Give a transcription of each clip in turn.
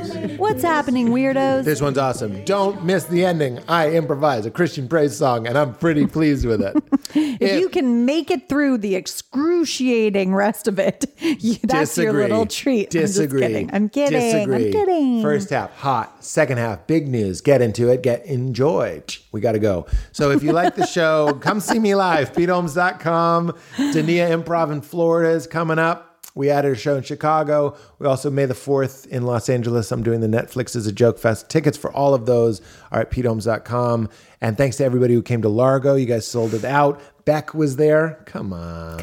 What's happening, weirdos? This one's awesome. Don't miss the ending. I improvise a Christian praise song, and I'm pretty pleased with it. If you can make it through the excruciating rest of it, that's your little treat. Disagree. I'm kidding. First half, hot. Second half, big news. Get into it. Enjoy. We got to go. So if you like the show, come see me live. PeteHolmes.com. Dania Improv in Florida is coming up. We added a show in Chicago. We also May the 4th in Los Angeles. I'm doing the Netflix as a Joke Fest. Tickets for all of those are at PeteHolmes.com. And thanks to everybody who came to Largo. You guys sold it out. Beck was there. Come on.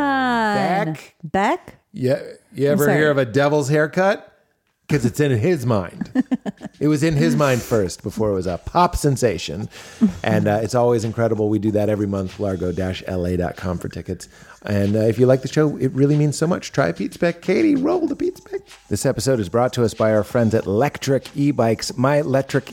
Beck? Yeah. You ever hear of a devil's haircut? Because it's in his mind. It was in his mind first before it was a pop sensation. And it's always incredible. We do that every month. Largo-la.com for tickets. And if you like the show, it really means so much. Try a Pete Spec. Katie, roll the Pete Spec. This episode is brought to us by our friends at Lectric E-Bikes. My Lectric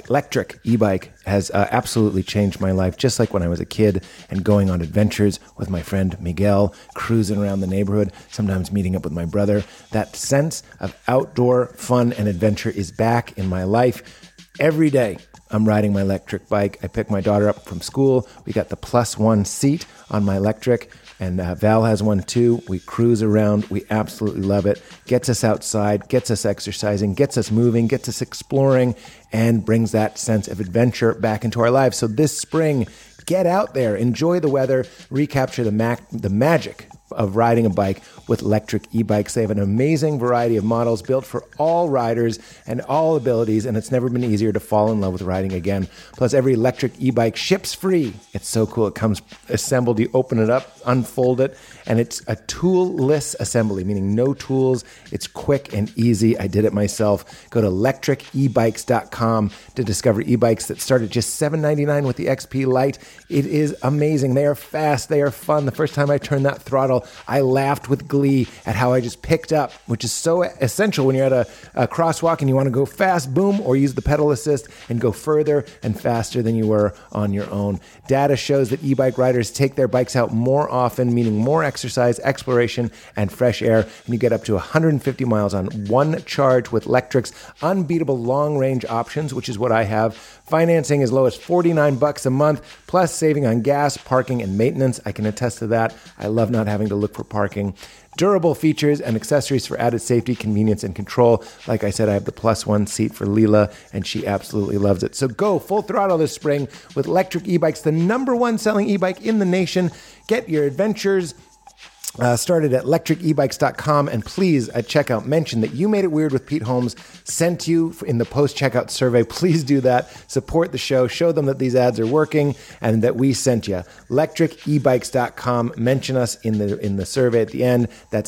E-Bike has absolutely changed my life, just like when I was a kid and going on adventures with my friend Miguel, cruising around the neighborhood, sometimes meeting up with my brother. That sense of outdoor fun and adventure is back in my life. Every day, I'm riding my electric bike. I pick my daughter up from school. We got the +1 seat on my electric. And Val has one too. We cruise around. We absolutely love it. Gets us outside, gets us exercising, gets us moving, gets us exploring, and brings that sense of adventure back into our lives. So this spring, get out there, enjoy the weather, recapture the magic of riding a bike with Lectric E-Bikes. They have an amazing variety of models built for all riders and all abilities, and it's never been easier to fall in love with riding again. Plus, every Lectric E-Bike ships free. It's so cool. It comes assembled. You open it up, unfold it, and it's a tool-less assembly, meaning no tools. It's quick and easy. I did it myself. Go to lectricebikes.com to discover e-bikes that start at just $7.99 with the XP Lite. It is amazing. They are fast. They are fun. The first time I turned that throttle, I laughed with glee at how I just picked up, which is so essential when you're at a crosswalk and you want to go fast, boom, or use the pedal assist and go further and faster than you were on your own. Data shows that e-bike riders take their bikes out more often, meaning more exercise, exploration, and fresh air. And you get up to 150 miles on one charge with Lectric's unbeatable long-range options, which is what I have. Financing as low as $49 a month, plus saving on gas, parking, and maintenance. I can attest to that. I love not having to look for parking. Durable features and accessories for added safety, convenience, and control. Like I said, I have the +1 seat for Leela, and she absolutely loves it. So go full throttle this spring with Lectric E-Bikes, the #1 selling e-bike in the nation. Get your adventures started at lectricebikes.com, and please at checkout mention that You Made It Weird with Pete Holmes sent you in the post-checkout survey. Please do that. Support the show. Show them that these ads are working and that we sent you. lectricebikes.com. Mention us in the survey at the end. That's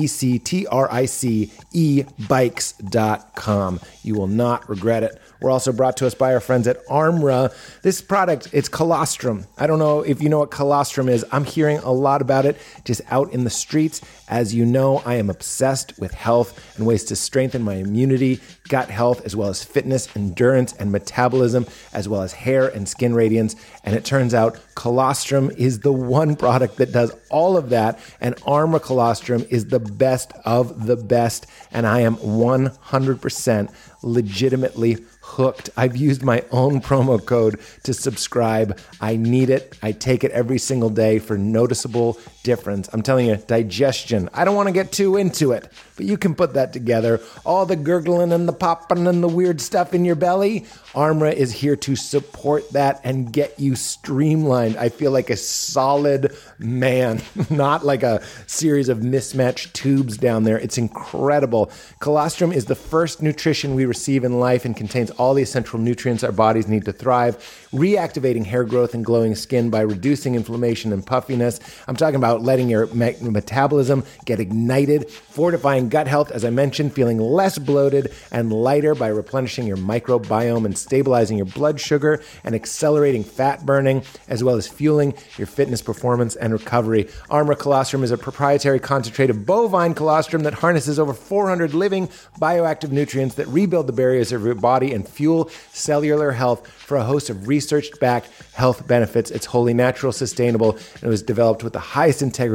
LECTRIC ebikes.com. You will not regret it. We're also brought to us by our friends at Armra. This product, it's colostrum. I don't know if you know what colostrum is. I'm hearing a lot about it just out in the streets. As you know, I am obsessed with health and ways to strengthen my immunity, gut health, as well as fitness, endurance, and metabolism, as well as hair and skin radiance. And it turns out colostrum is the one product that does all of that. And Armra colostrum is the best of the best. And I am 100% legitimately hooked. I've used my own promo code to subscribe. I need it. I take it every single day for noticeable difference. I'm telling you, digestion. I don't want to get too into it, but you can put that together. All the gurgling and the popping and the weird stuff in your belly, Armra is here to support that and get you streamlined. I feel like a solid man, not like a series of mismatched tubes down there. It's incredible. Colostrum is the first nutrition we receive in life and contains all the essential nutrients our bodies need to thrive, reactivating hair growth and glowing skin by reducing inflammation and puffiness. I'm talking about letting your metabolism get ignited, fortifying gut health, as I mentioned, feeling less bloated and lighter by replenishing your microbiome and stabilizing your blood sugar and accelerating fat burning, as well as fueling your fitness performance and recovery. Armra colostrum is a proprietary concentrate of bovine colostrum that harnesses over 400 living bioactive nutrients that rebuild the barriers of your body and fuel cellular health for a host of research-backed health benefits. It's wholly natural, sustainable, and it was developed with the highest integrity,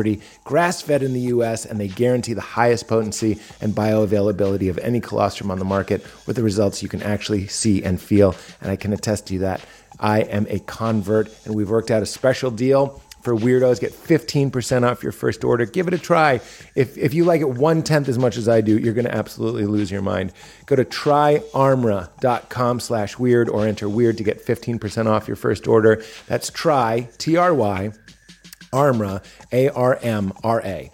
grass-fed in the U.S., and they guarantee the highest potency and bioavailability of any colostrum on the market with the results you can actually see and feel. And I can attest to you that I am a convert, and we've worked out a special deal for weirdos. Get 15% off your first order. Give it a try. If you like it 1/10 as much as I do, you're going to absolutely lose your mind. Go to tryarmra.com/weird or enter weird to get 15% off your first order. That's try, T-R-Y, Armra, A-R-M-R-A.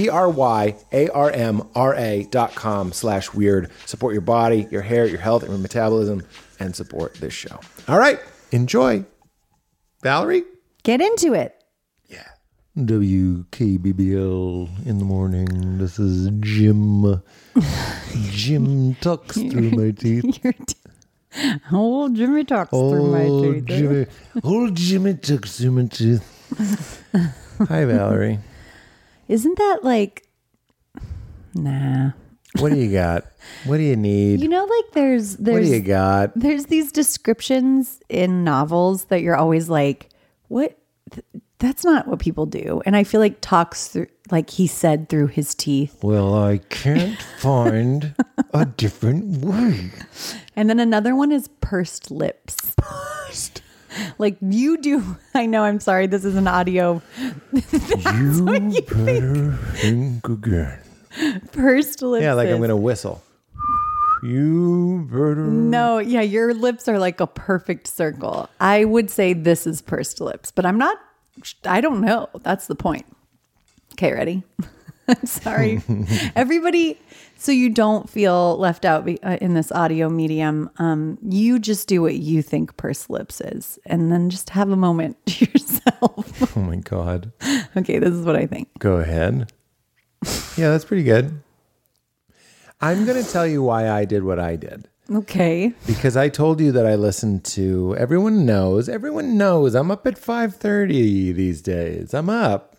TRYARMRA.com/weird. Support your body, your hair, your health, and your metabolism, and support this show. All right. Enjoy. Valerie? Get into it. Yeah. WKBBL in the morning. This is Jim. Jim tucks through my teeth. Old Jimmy tucks through my teeth. Old Jimmy tucks through my teeth. Hi, Valerie. Isn't that like... Nah. What do you got? What do you need? You know, like there's what do you got? There's these descriptions in novels that you're always like, what? That's not what people do. And I feel like talks through, like he said through his teeth. Well, I can't find a different way. And then another one is pursed lips. Pursed. Like you do. I know. I'm sorry. This is an audio. You better think again. Pursed lips. Yeah, like I'm going to whistle. You better. No, yeah, your lips are like a perfect circle. I would say this is pursed lips, but I don't know. That's the point. Okay, ready? I'm sorry. Everybody, so you don't feel left out in this audio medium. You just do what you think pursed lips is, and then just have a moment to yourself. Oh my God. Okay, this is what I think. Go ahead. Yeah, that's pretty good. I'm going to tell you why I did what I did. Okay. Because I told you that I listened to, everyone knows I'm up at 5:30 these days. I'm up.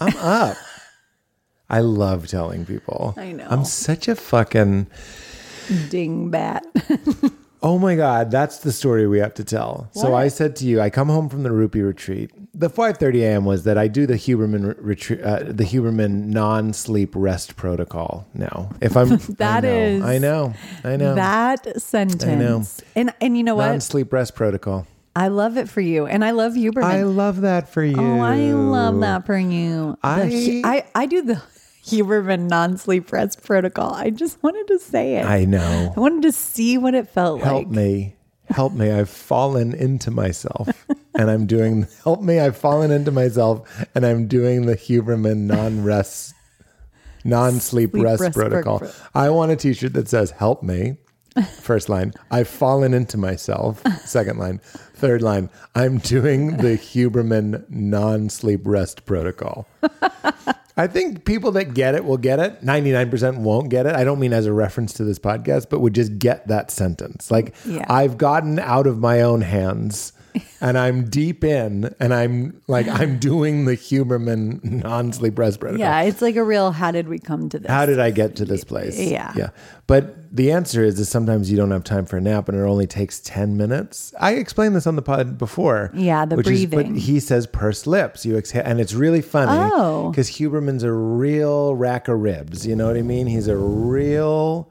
I love telling people. I know. I'm such a fucking dingbat. Oh my God, that's the story we have to tell. What? So I said to you, I come home from the Rupee retreat. The 5:30 a.m. was that I do the Huberman retreat, the Huberman non-sleep rest protocol. Now, if I'm I know that sentence. I know, and you know what? Non-sleep rest protocol. I love it for you, and I love Huberman. I love that for you. Oh, I love that for you. I do the Huberman non-sleep rest protocol. I just wanted to say it. I know. I wanted to see what it felt like. Help me. I've fallen into myself and I'm doing, I've fallen into myself and I'm doing the Huberman non-sleep rest protocol. I want a t-shirt that says, help me. First line, I've fallen into myself. Second line. Third line, I'm doing the Huberman non-sleep rest protocol. I think people that get it will get it. 99% won't get it. I don't mean as a reference to this podcast, but would just get that sentence. Like, yeah. I've gotten out of my own hands and I'm deep in and I'm doing the Huberman non-sleep rest protocol. Yeah, it's like a real, how did we come to this? How did I get to this place? Yeah. Yeah. But the answer is sometimes you don't have time for a nap and it only takes 10 minutes. I explained this on the pod before. Yeah, the breathing. But he says pursed lips. You exhale, and it's really funny because Huberman's a real rack of ribs. You know what I mean? He's a real,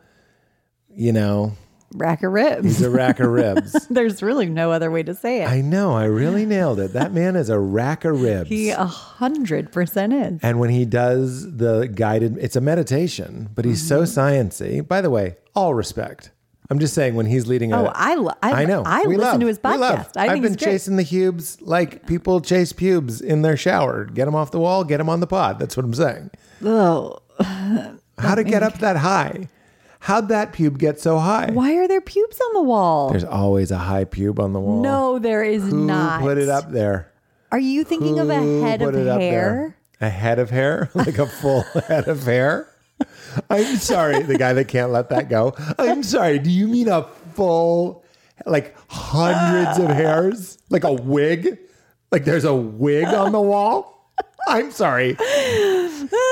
rack of ribs. He's a rack of ribs. There's really no other way to say it. I know. I really nailed it. That man is a rack of ribs. He 100% is. And when he does the guided, it's a meditation, but he's so sciencey. By the way, all respect. I'm just saying when he's leading I know. I listen to his podcast. I've been chasing the Hubes like people chase pubes in their shower. Get them off the wall, get them on the pod. That's what I'm saying. Oh. How to get up that high? How'd that pube get so high? Why are there pubes on the wall? There's always a high pube on the wall. No, there is not. Who put it up there? Are you thinking of a head of hair? A head of hair? Like a full head of hair? I'm sorry, the guy that can't let that go. I'm sorry, do you mean a full, like hundreds of hairs? Like a wig? Like there's a wig on the wall? I'm sorry.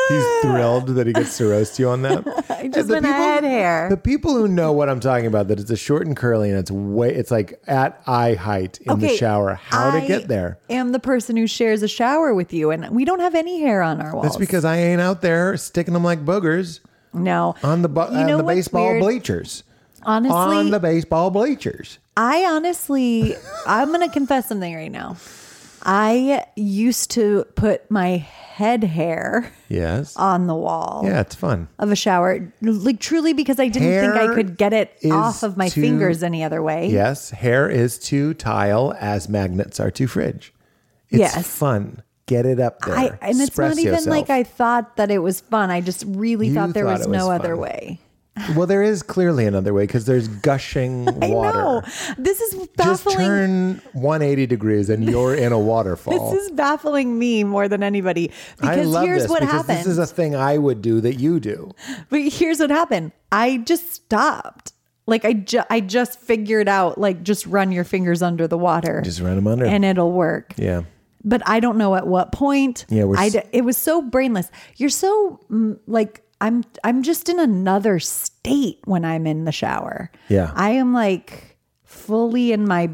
He's thrilled that he gets to roast you on that. I just went head hair. The people who know what I'm talking about, that it's a short and curly and it's like at eye height in the shower. How to get there? I am the person who shares a shower with you, and we don't have any hair on our walls. That's because I ain't out there sticking them like boogers. No. On the baseball bleachers. Honestly. On the baseball bleachers. I'm going to confess something right now. I used to put my head hair on the wall. Yeah, it's fun. Of a shower. Like truly because I didn't think I could get it off of my fingers any other way. Yes, hair is to tile as magnets are to fridge. It's fun. Get it up there. And it's not even like I thought that it was fun. I just really thought there was no other way. Well, there is clearly another way because there's gushing water. I know. This is baffling. Just turn 180 degrees and you're in a waterfall. This is baffling me more than anybody. Because here's what happened. This is a thing I would do that you do. But here's what happened. I just stopped. Like I just figured out, like, just run your fingers under the water. Just run them under. And it'll work. Yeah. But I don't know at what point. Yeah, it was so brainless. You're so like, I'm just in another state when I'm in the shower. Yeah. I am like fully in my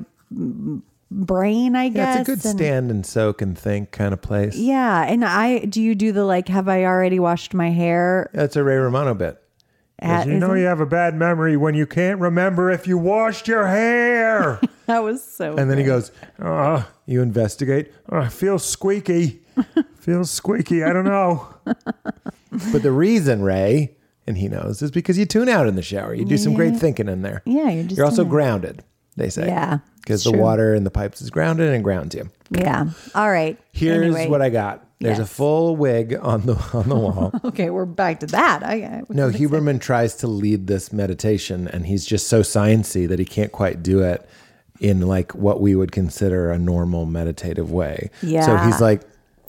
brain, I guess. Yeah, it's a good stand and soak and think kind of place. Yeah. And do you do the like, have I already washed my hair? That's a Ray Romano bit. You have a bad memory when you can't remember if you washed your hair. That was so And then he goes, you investigate. Feels squeaky. Feels squeaky. I don't know. But the reason, Ray, and he knows, is because you tune out in the shower. You do some great thinking in there. Yeah, you're also grounded, they say. Yeah. Because the water in the pipes is grounded and grounds you. Yeah. All right. Here's what I got. There's a full wig on the wall. Okay, we're back to that. No, Huberman tries to lead this meditation, and he's just so sciencey that he can't quite do it in like what we would consider a normal meditative way. Yeah. So he's like,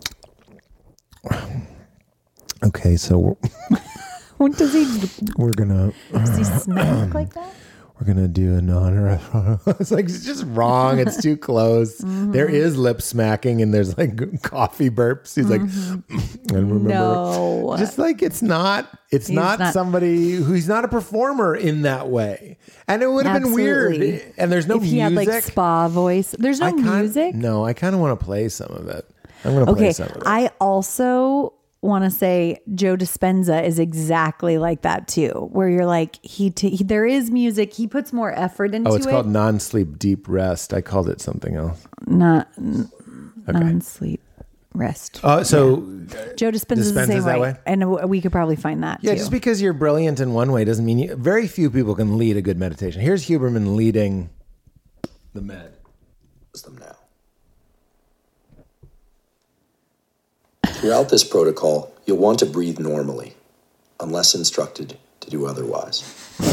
okay, so what does he? Does he smack like that? We're going to do an honor. It's like, it's just wrong. It's too close. Mm-hmm. There is lip smacking and there's like coffee burps. He's like, and remember, just like, it's not somebody he's not a performer in that way. And it would have been weird. And there's no music. If he had like spa voice. There's no music. No, I kind of want to play some of it. I'm going to play some of it. I also want to say Joe Dispenza is exactly like that too, where you're like, there is music. He puts more effort into it. Oh, it's called non-sleep deep rest. I called it something else. Non-sleep rest. So Joe Dispenza is the same way. And we could probably find that too. Just because you're brilliant in one way doesn't mean very few people can lead a good meditation. Here's Huberman leading the med. Them now. Throughout this protocol, you'll want to breathe normally, unless instructed to do otherwise.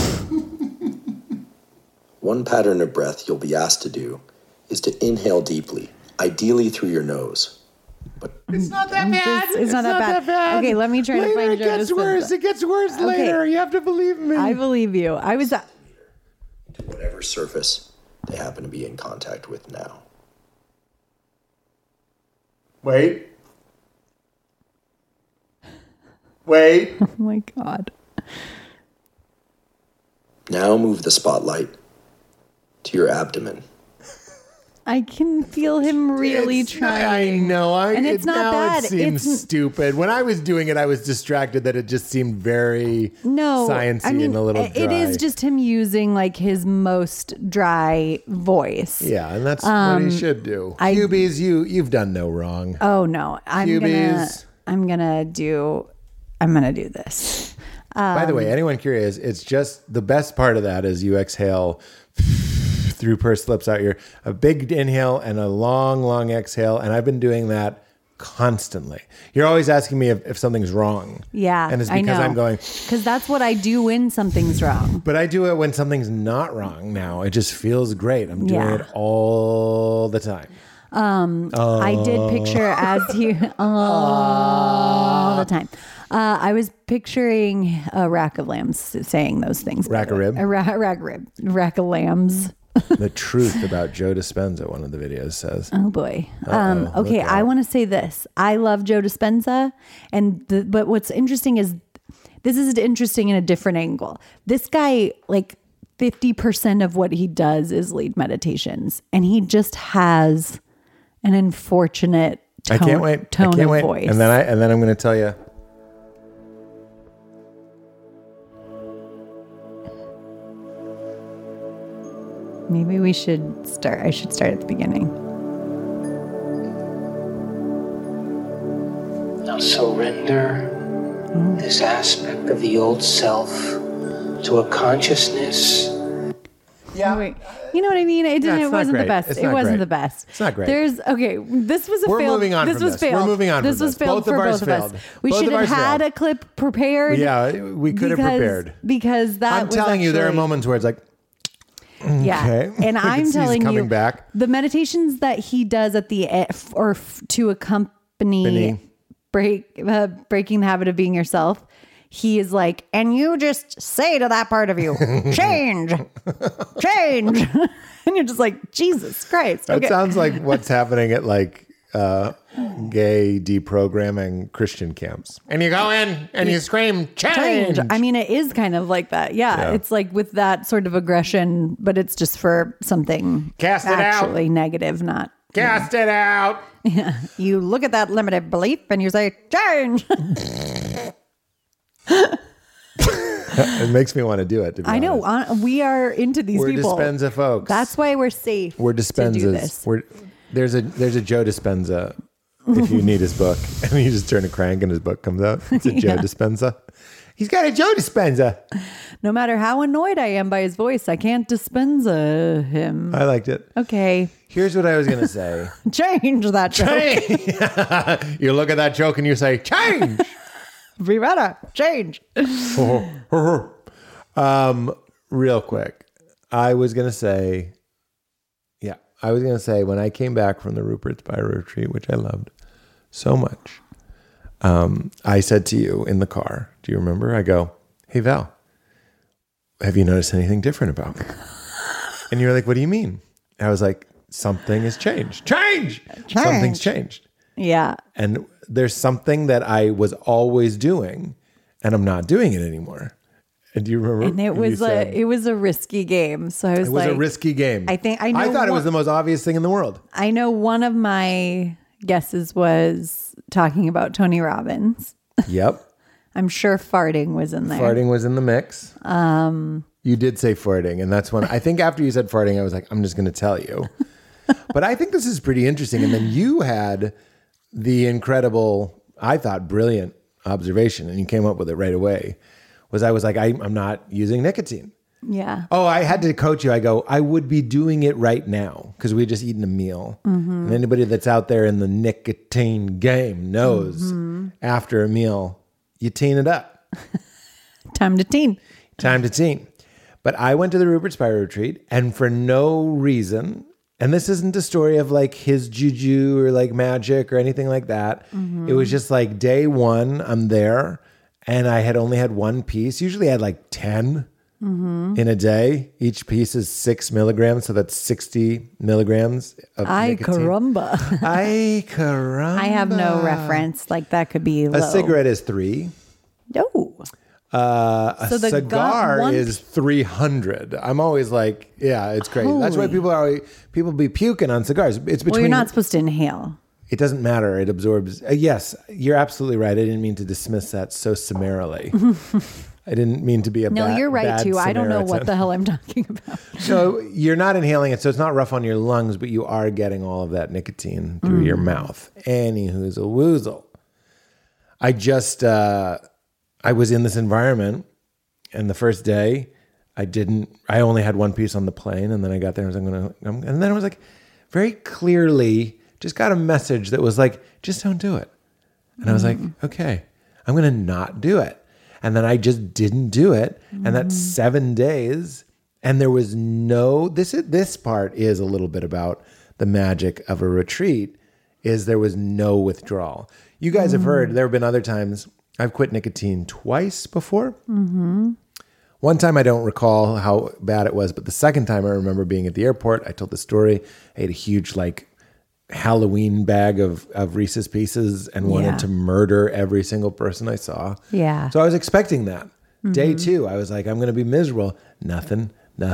One pattern of breath you'll be asked to do is to inhale deeply, ideally through your nose. But it's not that bad. It's not that bad. Okay, let me try to find Joe Dispenza. It gets worse later. You have to believe me. I believe you. I was to whatever surface they happen to be in contact with now. Wait. Oh my God. Now move the spotlight to your abdomen. I can feel him really trying. I know. And it's not bad. It seems stupid. When I was doing it, I was distracted that it just seemed very sciencey and a little dry. It is just him using like his most dry voice. Yeah, and that's what he should do. Hubies, you've done no wrong. Oh no. I'm gonna do this. By the way, anyone curious, it's just the best part of that is you exhale through pursed lips out here, a big inhale and a long, long exhale. And I've been doing that constantly. You're always asking me if something's wrong. Yeah, and it's because I'm going. Because that's what I do when something's wrong. But I do it when something's not wrong now. It just feels great. I'm doing it all the time. I did picture as you all the time. I was picturing a rack of lambs saying those things. Rack of rib? Rack of rib. Rack of lambs. The truth about Joe Dispenza, one of the videos says. Oh boy. Okay, I want to say this. I love Joe Dispenza, but what's interesting is this is interesting in a different angle. This guy, like 50% of what he does is lead meditations, and he just has an unfortunate tone of voice. And then I'm going to tell you. Maybe I should start at the beginning. Now surrender this aspect of the old self to a consciousness. Yeah. Wait. You know what I mean? It wasn't the best. It wasn't the best. It's not great. This was a failed. We're moving on from this. We're moving on from this. This was failed for both of us. We should have had a clip prepared. Yeah, we could have prepared. Because I'm telling you, there are moments where it's like, yeah, okay. And I'm telling you, back. The meditations that he does at the to accompany breaking the habit of being yourself, he is like, and you just say to that part of you, change, change, and you're just like, Jesus Christ. That sounds like what's happening at like gay deprogramming Christian camps. And you go in and you scream, change. I mean, it is kind of like that. Yeah. It's like with that sort of aggression, but it's just for something actually negative, not. Cast it out. Yeah. You look at that limited belief and you say, change. It makes me want to do it. To be I know. We are into these people. We're Dispenza folks. That's why we're safe. We're Dispenzas. There's a Joe Dispenza. If you need his book, and you just turn a crank and his book comes out. It's a Joe Dispenza. He's got a Joe Dispenza. No matter how annoyed I am by his voice, I can't Dispenza him. I liked it. Okay. Here's what I was going to say. Change that joke. You look at that joke and you say, change. Rivera, change. Real quick. I was going to say, when I came back from the Rupert Spira retreat, which I loved so much, I said to you in the car, do you remember? I go, hey, Val, have you noticed anything different about me? And you were like, what do you mean? I was like, something has changed. Change! Something's changed. Yeah. And there's something that I was always doing, and I'm not doing it anymore. And do you remember? And it was a risky game. So I was like, it was a risky game. I thought it was the most obvious thing in the world. I know one of my guesses was talking about Tony Robbins. Yep. I'm sure farting was in there. Farting was in the mix. You did say farting, and that's when I think after you said farting, I was like, I'm just going to tell you. But I think this is pretty interesting. And then you had the incredible, I thought, brilliant observation, and you came up with it right away. I was like, I'm not using nicotine. Yeah. Oh, I had to coach you. I go, I would be doing it right now because we had just eaten a meal. Mm-hmm. And anybody that's out there in the nicotine game knows after a meal, you teen it up. Time to teen. But I went to the Rupert Spira retreat, and for no reason, and this isn't a story of like his juju or like magic or anything like that. Mm-hmm. It was just like day one, I'm there. And I had only had one piece. Usually I had like 10 in a day. Each piece is 6 milligrams. So that's 60 milligrams of nicotine. Caramba. Ay caramba. I have no reference. Like that could be low. A cigarette is 3. Oh. A cigar is 300. I'm always like, yeah, it's crazy. That's why people be puking on cigars. It's between. Well, you're not supposed to inhale. It doesn't matter. It absorbs. Yes, you're absolutely right. I didn't mean to dismiss that so summarily. I didn't mean to be a No, you're right bad too. Samaritan. I don't know what the hell I'm talking about. So you're not inhaling it, so it's not rough on your lungs, but you are getting all of that nicotine through your mouth. Any hoozle woozle. I was in this environment, and the first day, I only had one piece on the plane, and then I got there and and then I was like, very clearly, just got a message that was like, just don't do it. And I was like, okay, I'm going to not do it. And then I just didn't do it. And that's 7 days. And there was this part is a little bit about the magic of a retreat, is there was no withdrawal. You guys have heard, there have been other times I've quit nicotine twice before. Mm-hmm. One time I don't recall how bad it was, but the second time I remember being at the airport. I told the story. I ate a huge like Halloween bag of Reese's Pieces and wanted to murder every single person I saw. Yeah. So I was expecting that. Day 2, I was like, I'm going to be miserable. Nothing.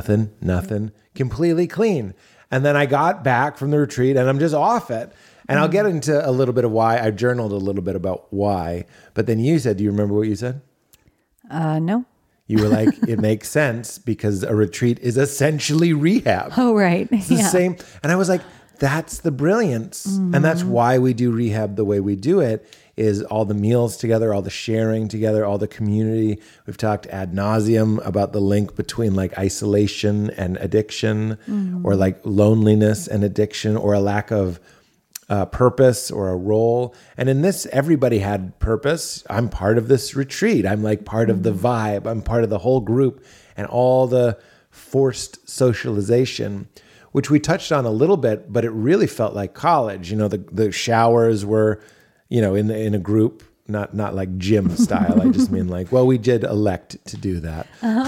Completely clean. And then I got back from the retreat and I'm just off it. And I'll get into a little bit of why. I journaled a little bit about why. But then you said, do you remember what you said? No. You were like, it makes sense because a retreat is essentially rehab. Oh, right. It's the same. And I was like, that's the brilliance. And that's why we do rehab the way we do it, is all the meals together, all the sharing together, all the community. We've talked ad nauseum about the link between like isolation and addiction, or like loneliness and addiction, or a lack of purpose or a role. And in this, everybody had purpose. I'm part of this retreat. I'm like part of the vibe. I'm part of the whole group, and all the forced socialization, which we touched on a little bit, but it really felt like college. You know, the showers were, you know, in a group, not like gym style. I just mean like, well, we did elect to do that.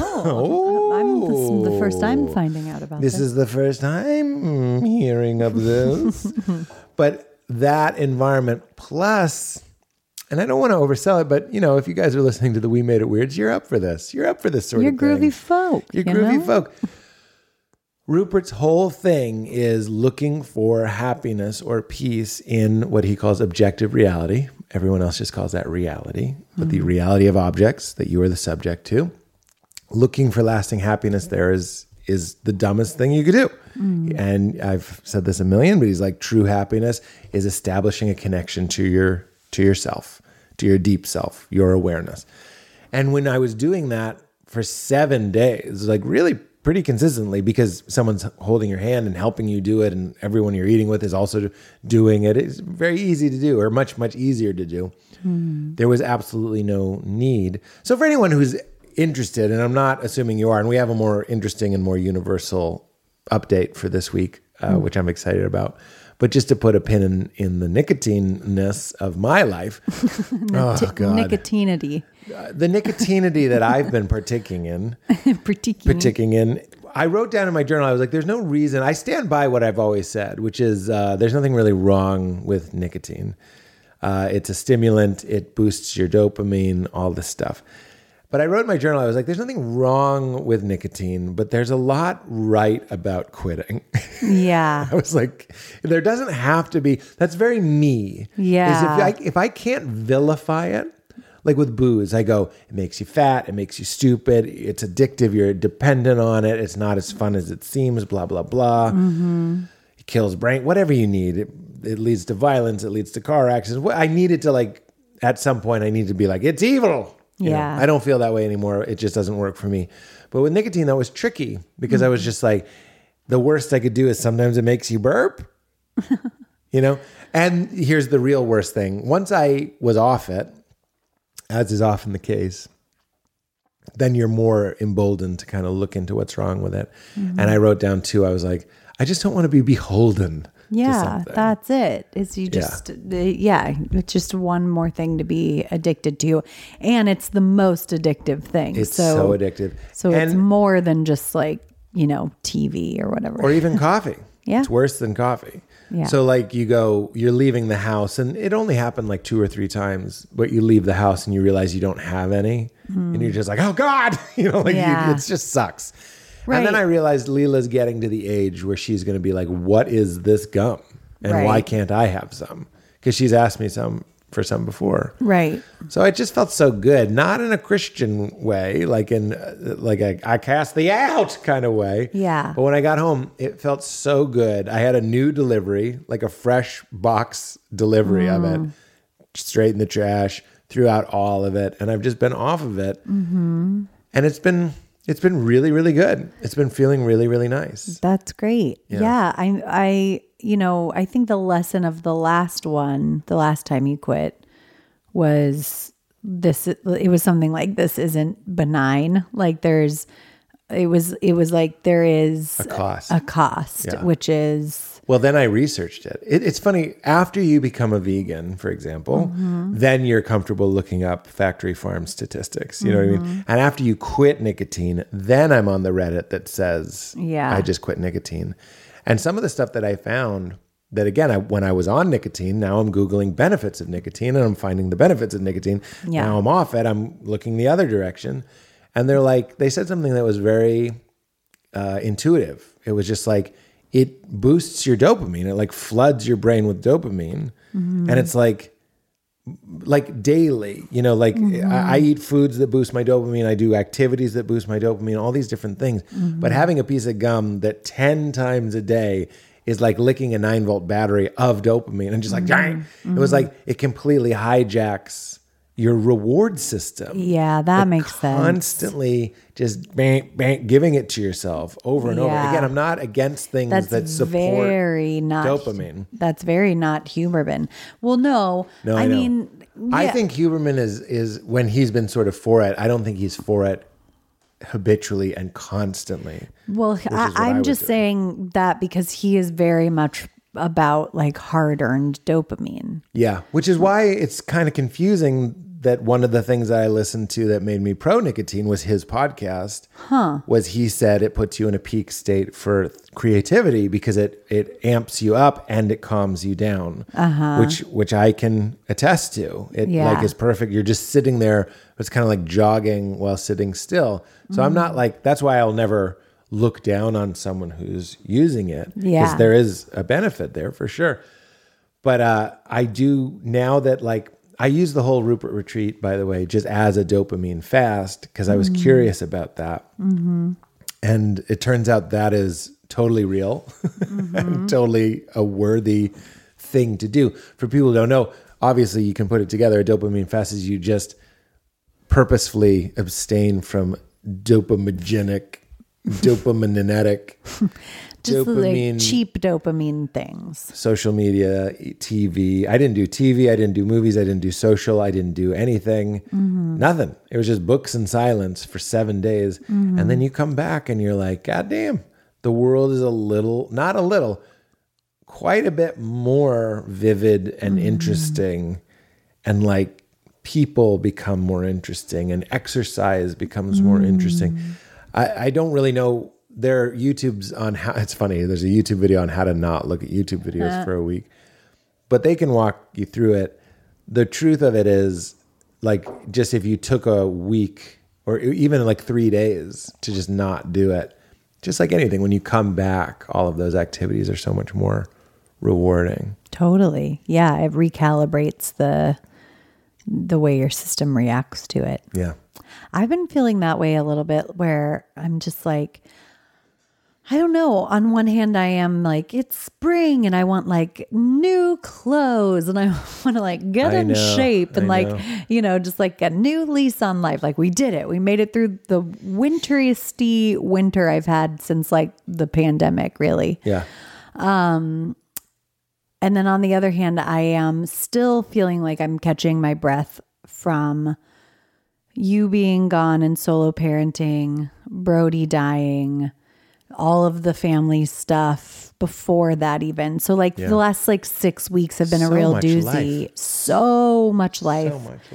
This is the first time finding out about this. This is the first time hearing of this. But that environment plus, and I don't want to oversell it, but you know, if you guys are listening to the We Made It Weirds, you're up for this. You're up for this sort of thing. You're groovy folk. You're groovy folk. Rupert's whole thing is looking for happiness or peace in what he calls objective reality. Everyone else just calls that reality, but the reality of objects that you are the subject to. Looking for lasting happiness there is the dumbest thing you could do. And I've said this a million, but he's like, true happiness is establishing a connection to yourself, to your deep self, your awareness. And when I was doing that for 7 days, like really pretty consistently, because someone's holding your hand and helping you do it, and everyone you're eating with is also doing it. It's very easy to do, or much, much easier to do. There was absolutely no need. So for anyone who's interested, and I'm not assuming you are, and we have a more interesting and more universal update for this week, which I'm excited about. But just to put a pin in the nicotine-ness of my life. Nicotinity. The nicotinity that I've been partaking in. I wrote down in my journal, I was like, there's no reason. I stand by what I've always said, which is there's nothing really wrong with nicotine. It's a stimulant. It boosts your dopamine, all this stuff. But I wrote in my journal, I was like, there's nothing wrong with nicotine, but there's a lot right about quitting. Yeah. I was like, there doesn't have to be. That's very me. Yeah. If I can't vilify it, like with booze, I go, it makes you fat, it makes you stupid, it's addictive, you're dependent on it, it's not as fun as it seems, blah, blah, blah. It kills brain, whatever you need. It leads to violence, it leads to car accidents. I needed to like, at some point, I need to be like, it's evil. You know, I don't feel that way anymore. It just doesn't work for me. But with nicotine, that was tricky because I was just like, the worst I could do is sometimes it makes you burp, you know? And here's the real worst thing. Once I was off it, as is often the case, then you're more emboldened to kind of look into what's wrong with it. And I wrote down too, I was like, I just don't want to be beholden. Yeah, that's it. It's you just, it's just one more thing to be addicted to. And it's the most addictive thing. It's so addictive. So it's more than just like, you know, TV or whatever. Or even coffee. Yeah. It's worse than coffee. Yeah. So like you're leaving the house, and it only happened like 2 or 3 times, but you leave the house and you realize you don't have any. And you're just like, oh God, you know, like it just sucks. Right. And then I realized Leela's getting to the age where she's going to be like, what is this gum? And why can't I have some? Because she's asked me for some before. Right. So it just felt so good. Not in a Christian way, like in like a I cast thee out kind of way. Yeah. But when I got home, it felt so good. I had a new delivery, like a fresh box delivery of it, straight in the trash, threw out all of it. And I've just been off of it. And it's been really, really good. It's been feeling really, really nice. That's great. Yeah. I think the lesson of the last time you quit was this. It was something like, this isn't benign. Like it was like there is a cost, which is Well, then I researched it. It's funny. After you become a vegan, for example, then you're comfortable looking up factory farm statistics. You know what I mean? And after you quit nicotine, then I'm on the Reddit that says, I just quit nicotine. And some of the stuff that I found that, again, when I was on nicotine, now I'm Googling benefits of nicotine and I'm finding the benefits of nicotine. Yeah. Now I'm off it. I'm looking the other direction. And they said something that was very intuitive. It was just like, it boosts your dopamine. It like floods your brain with dopamine. And it's like daily, you know, like I eat foods that boost my dopamine. I do activities that boost my dopamine, all these different things. But having a piece of gum that 10 times a day is like licking a 9-volt battery of dopamine and just like, it was like, it completely hijacks your reward system. Yeah, that makes sense. Constantly just giving it to yourself over and over. Again, I'm not against things that support dopamine. That's very not Huberman. Well, no, I mean, I think Huberman is when he's been sort of for it. I don't think he's for it habitually and constantly. Well, I'm just saying that because he is very much about like hard-earned dopamine. Yeah, which is why it's kind of confusing that one of the things I listened to that made me pro nicotine was his podcast. Was he said it puts you in a peak state for creativity because it amps you up and it calms you down, which I can attest to. It like is perfect. You're just sitting there. It's kind of like jogging while sitting still. So I'm not like, that's why I'll never look down on someone who's using it, because there is a benefit there for sure. But I do now that, like, I use the whole Rupert retreat, by the way, just as a dopamine fast because I was curious about that. And it turns out that is totally real and totally a worthy thing to do. For people who don't know, obviously you can put it together. A dopamine fast is you just purposefully abstain from dopaminetic just dopamine, like cheap dopamine things. Social media, TV. I didn't do TV. I didn't do movies. I didn't do social. I didn't do anything. Nothing. It was just books and silence for 7 days. And then you come back and you're like, God damn, the world is quite a bit more vivid and interesting. And like people become more interesting and exercise becomes more interesting. I don't really know. There are YouTubes on how, it's funny, there's a YouTube video on how to not look at YouTube videos for a week, but they can walk you through it. The truth of it is, like, just if you took a week or even like 3 days to just not do it, just like anything, when you come back, all of those activities are so much more rewarding. Totally. Yeah. It recalibrates the way your system reacts to it. Yeah. I've been feeling that way a little bit where I'm just like, I don't know. On one hand, I am like, it's spring and I want like new clothes and I want to like get in shape and like, you know, just like a new lease on life. Like we did it. We made it through the winteriest winter I've had since like the pandemic, really. Yeah. And then on the other hand, I am still feeling like I'm catching my breath from you being gone and solo parenting, Brody dying, all of the family stuff before that even. So like the last like 6 weeks have been a real doozy. So much life.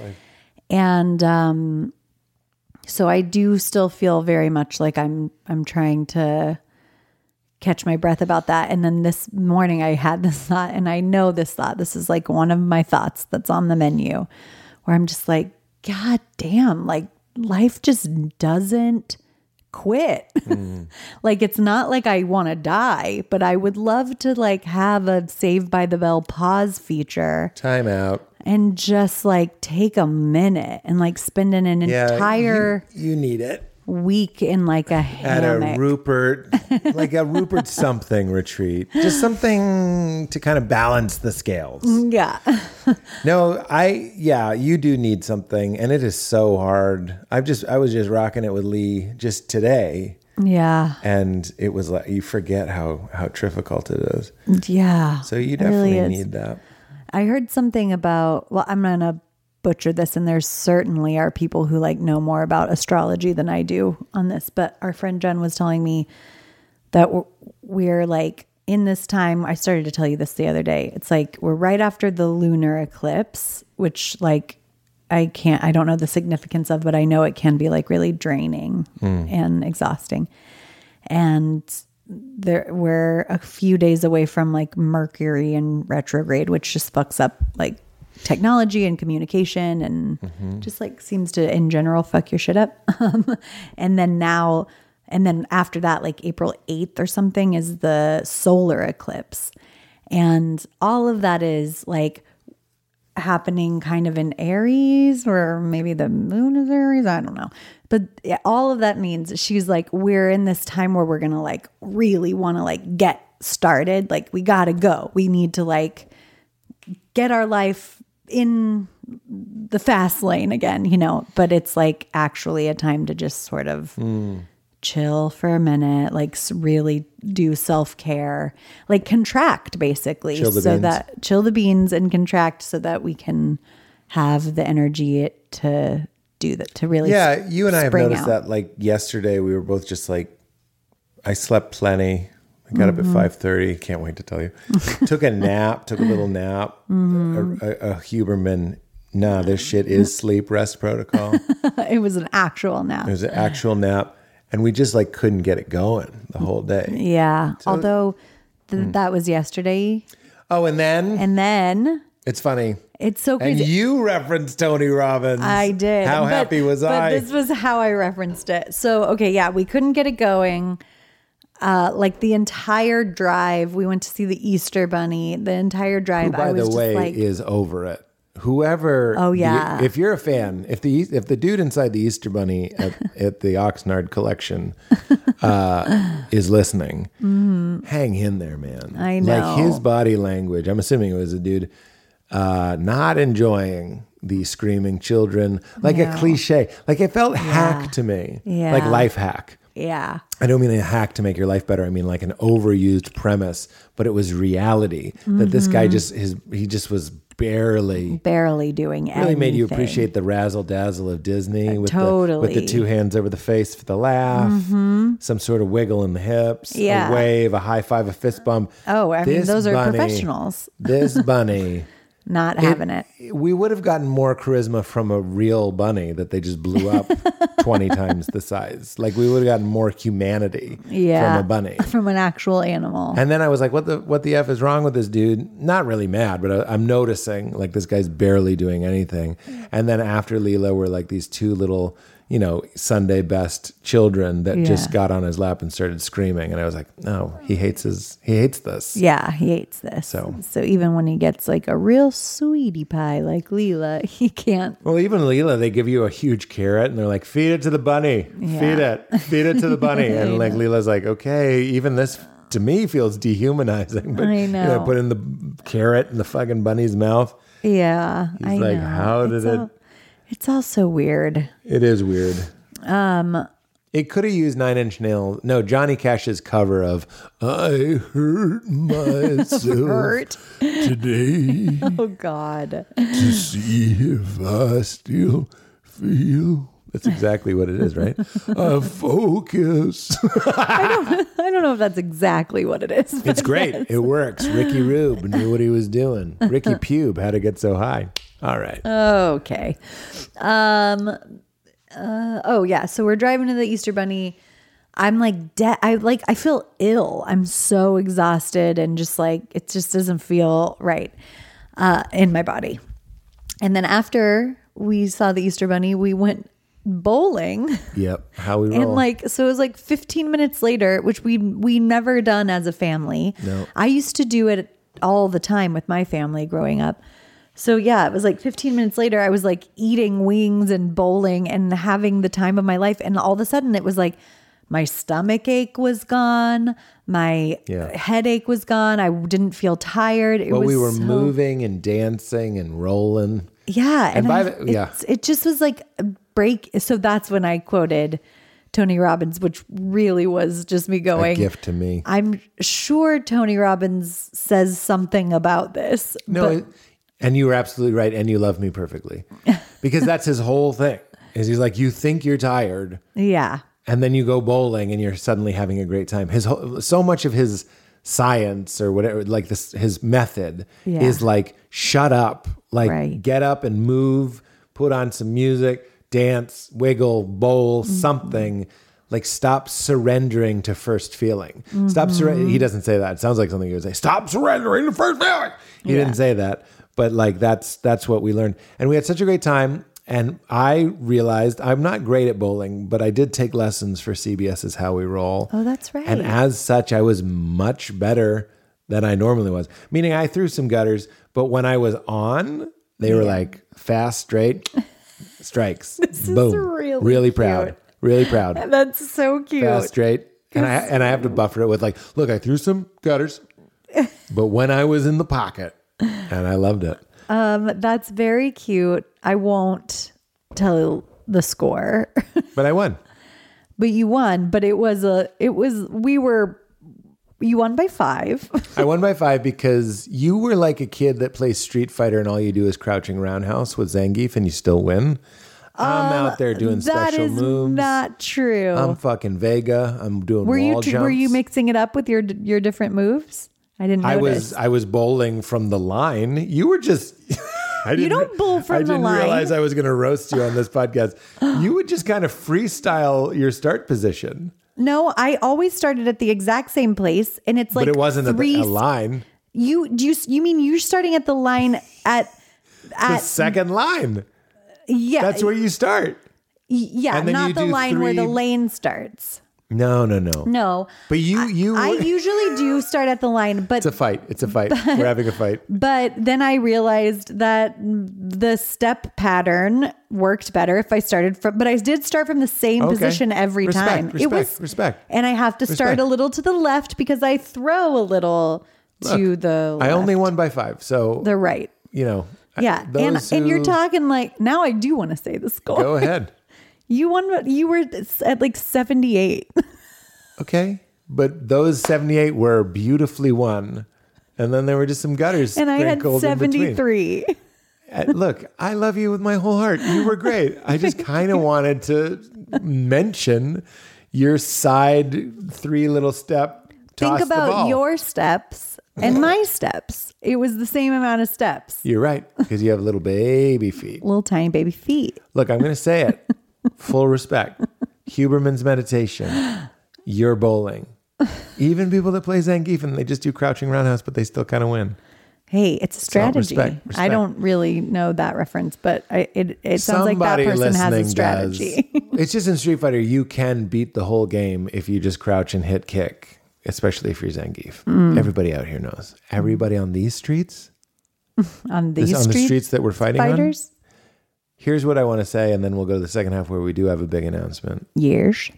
And so I do still feel very much like I'm trying to catch my breath about that. And then this morning I had this thought, and I know this thought, this is like one of my thoughts that's on the menu, where I'm just like, God damn, like life just doesn't quit. Like, it's not like I want to die, but I would love to like have a Saved by the Bell pause feature. Time out. And just like take a minute and like spend an entire you need it. Week in like a hammock. At a Rupert, like a Rupert something retreat. Just something to kind of balance the scales. Yeah. No, you do need something, and it is so hard. I was just rocking it with Lee just today. Yeah. And it was like, you forget how difficult it is. Yeah. So you definitely need that. I heard something about, well, I'm going to butcher this, and there certainly are people who like know more about astrology than I do on this, but our friend Jen was telling me that we're like in this time, I started to tell you this the other day. It's like we're right after the lunar eclipse, which like I don't know the significance of, but I know it can be like really draining and exhausting. And we're a few days away from like Mercury in retrograde, which just fucks up like technology and communication and just like seems to in general fuck your shit up. And then after that, like April 8th or something is the solar eclipse. And all of that is like happening kind of in Aries, or maybe the moon is Aries. I don't know. But yeah, all of that means she's like, we're in this time where we're going to like really want to like get started. Like we got to go. We need to like get our life in the fast lane again, you know, but it's like actually a time to just sort of chill for a minute, like really do self-care, like contract basically. Chill the beans and contract so that we can have the energy to do that, to really you and I have noticed out. that like yesterday we were both just like, I slept plenty. I got up at 5:30. Can't wait to tell you. Took a little nap. A Huberman. Nah, this shit is sleep rest protocol. It was an actual nap. It was an actual nap. And we just like couldn't get it going the whole day. Yeah. So, although that was yesterday. Oh, and then it's funny. It's so crazy. And you referenced Tony Robbins. I did. How happy was I? But this was how I referenced it. So, okay, yeah, we couldn't get it going. Like the entire drive, we went to see the Easter Bunny. The entire drive, who, by I was the way, just like, is over it. Whoever, if you're a fan, if the dude inside the Easter Bunny at the Oxnard collection is listening, hang in there, man. I know. Like his body language. I'm assuming it was a dude not enjoying the screaming children, like a cliche. Like it felt hack to me, like life hack. Yeah. I don't mean a hack to make your life better. I mean like an overused premise, but it was reality that this guy he just was barely doing anything. Really made you appreciate the razzle dazzle of Disney with the two hands over the face for the laugh, some sort of wiggle in the hips, a wave, a high five, a fist bump. Oh, I mean, those are professionals. This bunny. Not having it. We would have gotten more charisma from a real bunny that they just blew up 20 times the size. Like we would have gotten more humanity from a bunny. From an actual animal. And then I was like, what the F is wrong with this dude? Not really mad, but I'm noticing like this guy's barely doing anything. And then after Leela were like these two little, Sunday best children that just got on his lap and started screaming. And I was like, no, he hates this. Yeah, he hates this. So even when he gets like a real sweetie pie like Leela, he can't. Well, even Leela, they give you a huge carrot and they're like, feed it to the bunny. Yeah. Feed it to the bunny. And like Leela's like, okay, even this to me feels dehumanizing. But I know. Put in the carrot in the fucking bunny's mouth. Yeah. He's like, how did it? It's all so weird. It is weird. It could have used Nine Inch Nails. No, Johnny Cash's cover of "I Hurt Myself Today." Oh God! To see if I still feel. That's exactly what it is, right? Focus. I don't know if that's exactly what it is. It's great. Yes. It works. Ricky Rube knew what he was doing. Ricky Pube had to get so high. All right. Okay. So we're driving to the Easter Bunny. I'm like dead. I feel ill. I'm so exhausted and just like it just doesn't feel right in my body. And then after we saw the Easter Bunny, we went bowling. Yep. How we roll. And so it was like 15 minutes later, which we never done as a family. No. I used to do it all the time with my family growing up. So yeah, it was like 15 minutes later, I was like eating wings and bowling and having the time of my life. And all of a sudden it was like my stomach ache was gone. My headache was gone. I didn't feel tired. We were moving and dancing and rolling. Yeah. It just was like a break. So that's when I quoted Tony Robbins, which really was just me going, a gift to me. I'm sure Tony Robbins says something about this. No, and you were absolutely right. And you love me perfectly. Because that's his whole thing. Is he's like, you think you're tired. Yeah. And then you go bowling and you're suddenly having a great time. So much of his science or whatever, like this, his method Yeah. is like, shut up, like Right. get up and move, put on some music, dance, wiggle, bowl, something. Like, stop surrendering to first feeling. Stop surrendering. He doesn't say that. It sounds like something he would say. Stop surrendering to first feeling. He didn't say that. But like, that's what we learned. And we had such a great time. And I realized I'm not great at bowling, but I did take lessons for CBS's How We Roll. Oh, that's right. And as such, I was much better than I normally was. Meaning I threw some gutters, but when I was on, they were like fast, straight strikes. Boom. really proud. cute. Really proud. That's so cute. Fast, straight. And I have to buffer it with like, look, I threw some gutters, but when I was in the pocket, and I loved it. That's very cute. I won't tell the score, But I won. but you won. But you won by 5. I won by 5 because you were like a kid that plays Street Fighter and all you do is crouching roundhouse with Zangief and you still win. I'm out there doing special moves. That is not true. I'm fucking Vega. I'm doing wall jumps. Were you mixing it up with your different moves? I didn't notice. I was bowling from the line. You were just You don't bowl from the line. I didn't realize I was going to roast you on this podcast. You would just kind of freestyle your start position. No, I always started at the exact same place, and it's like. But it wasn't a line. You mean you're starting at the line at the second line? Yeah, that's where you start. Yeah, and then not you the do line where the 3 lane starts. No. No. But I usually do start at the line, but it's a fight. We're having a fight. But then I realized that the step pattern worked better if I started from, but I did start from the same position every time. Respect. And I have to start a little to the left because I throw a little to the left. I only won by 5. So the right. You know. Yeah. And you're talking like, now I do want to say the score. Go ahead. You won. You were at like 78. Okay. But those 78 were beautifully won. And then there were just some gutters. And I had 73. Look, I love you with my whole heart. You were great. I just kind of wanted to mention your side 3 little step. Think about your steps and my steps. It was the same amount of steps. You're right. Because you have little baby feet. Little tiny baby feet. Look, I'm going to say it. Full respect. Huberman's meditation. You're bowling. Even people that play Zangief and they just do crouching roundhouse, but they still kind of win. Hey, it's a strategy. Respect. I don't really know that reference, but it sounds like that person has a strategy. It's just in Street Fighter, you can beat the whole game if you just crouch and hit kick, especially if you're Zangief. Everybody out here knows. Everybody on these streets, on the streets that we're fighting fighters. on. Here's what I want to say, and then we'll go to the second half where we do have a big announcement. Years.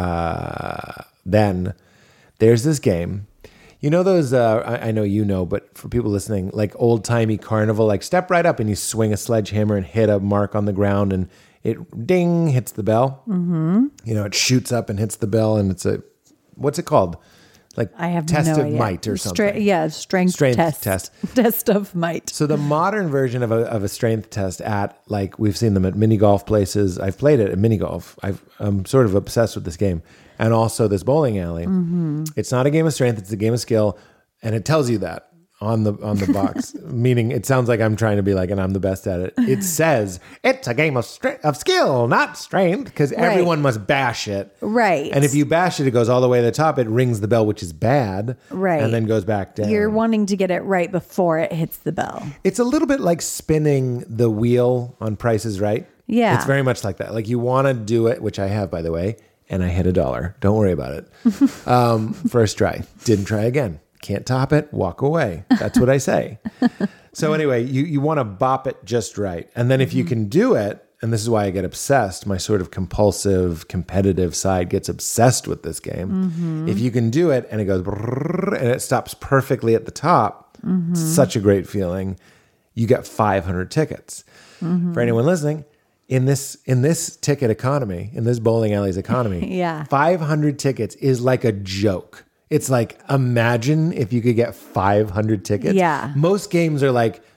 Then there's this game. You know those, I know you know, but for people listening, like old-timey carnival, like step right up and you swing a sledgehammer and hit a mark on the ground and it ding, hits the bell. Mm-hmm. You know, it shoots up and hits the bell and it's what's it called? Like I have test no of idea. might or something. Strength test. Test of might. So the modern version of a strength test at, like, we've seen them at mini golf places. I've played it at mini golf. I'm sort of obsessed with this game. And also this bowling alley. Mm-hmm. It's not a game of strength, it's a game of skill. And it tells you that on the box, meaning it sounds like I'm trying to be like, and I'm the best at it. It says it's a game of skill, not strength, because everyone must bash it. Right. And if you bash it, it goes all the way to the top. It rings the bell, which is bad. Right. And then goes back down. You're wanting to get it right before it hits the bell. It's a little bit like spinning the wheel on Price is Right. Yeah. It's very much like that. Like you want to do it, which I have, by the way, and I hit $1. Don't worry about it. First try. Didn't try again. Can't top it, walk away. That's what I say. So anyway, you want to bop it just right. And then if you can do it, and this is why I get obsessed, my sort of compulsive, competitive side gets obsessed with this game. Mm-hmm. If you can do it and it goes and it stops perfectly at the top, such a great feeling. You get 500 tickets. Mm-hmm. For anyone listening, in this ticket economy, in this bowling alley's economy, 500 tickets is like a joke. It's like, imagine if you could get 500 tickets. Yeah. Most games are like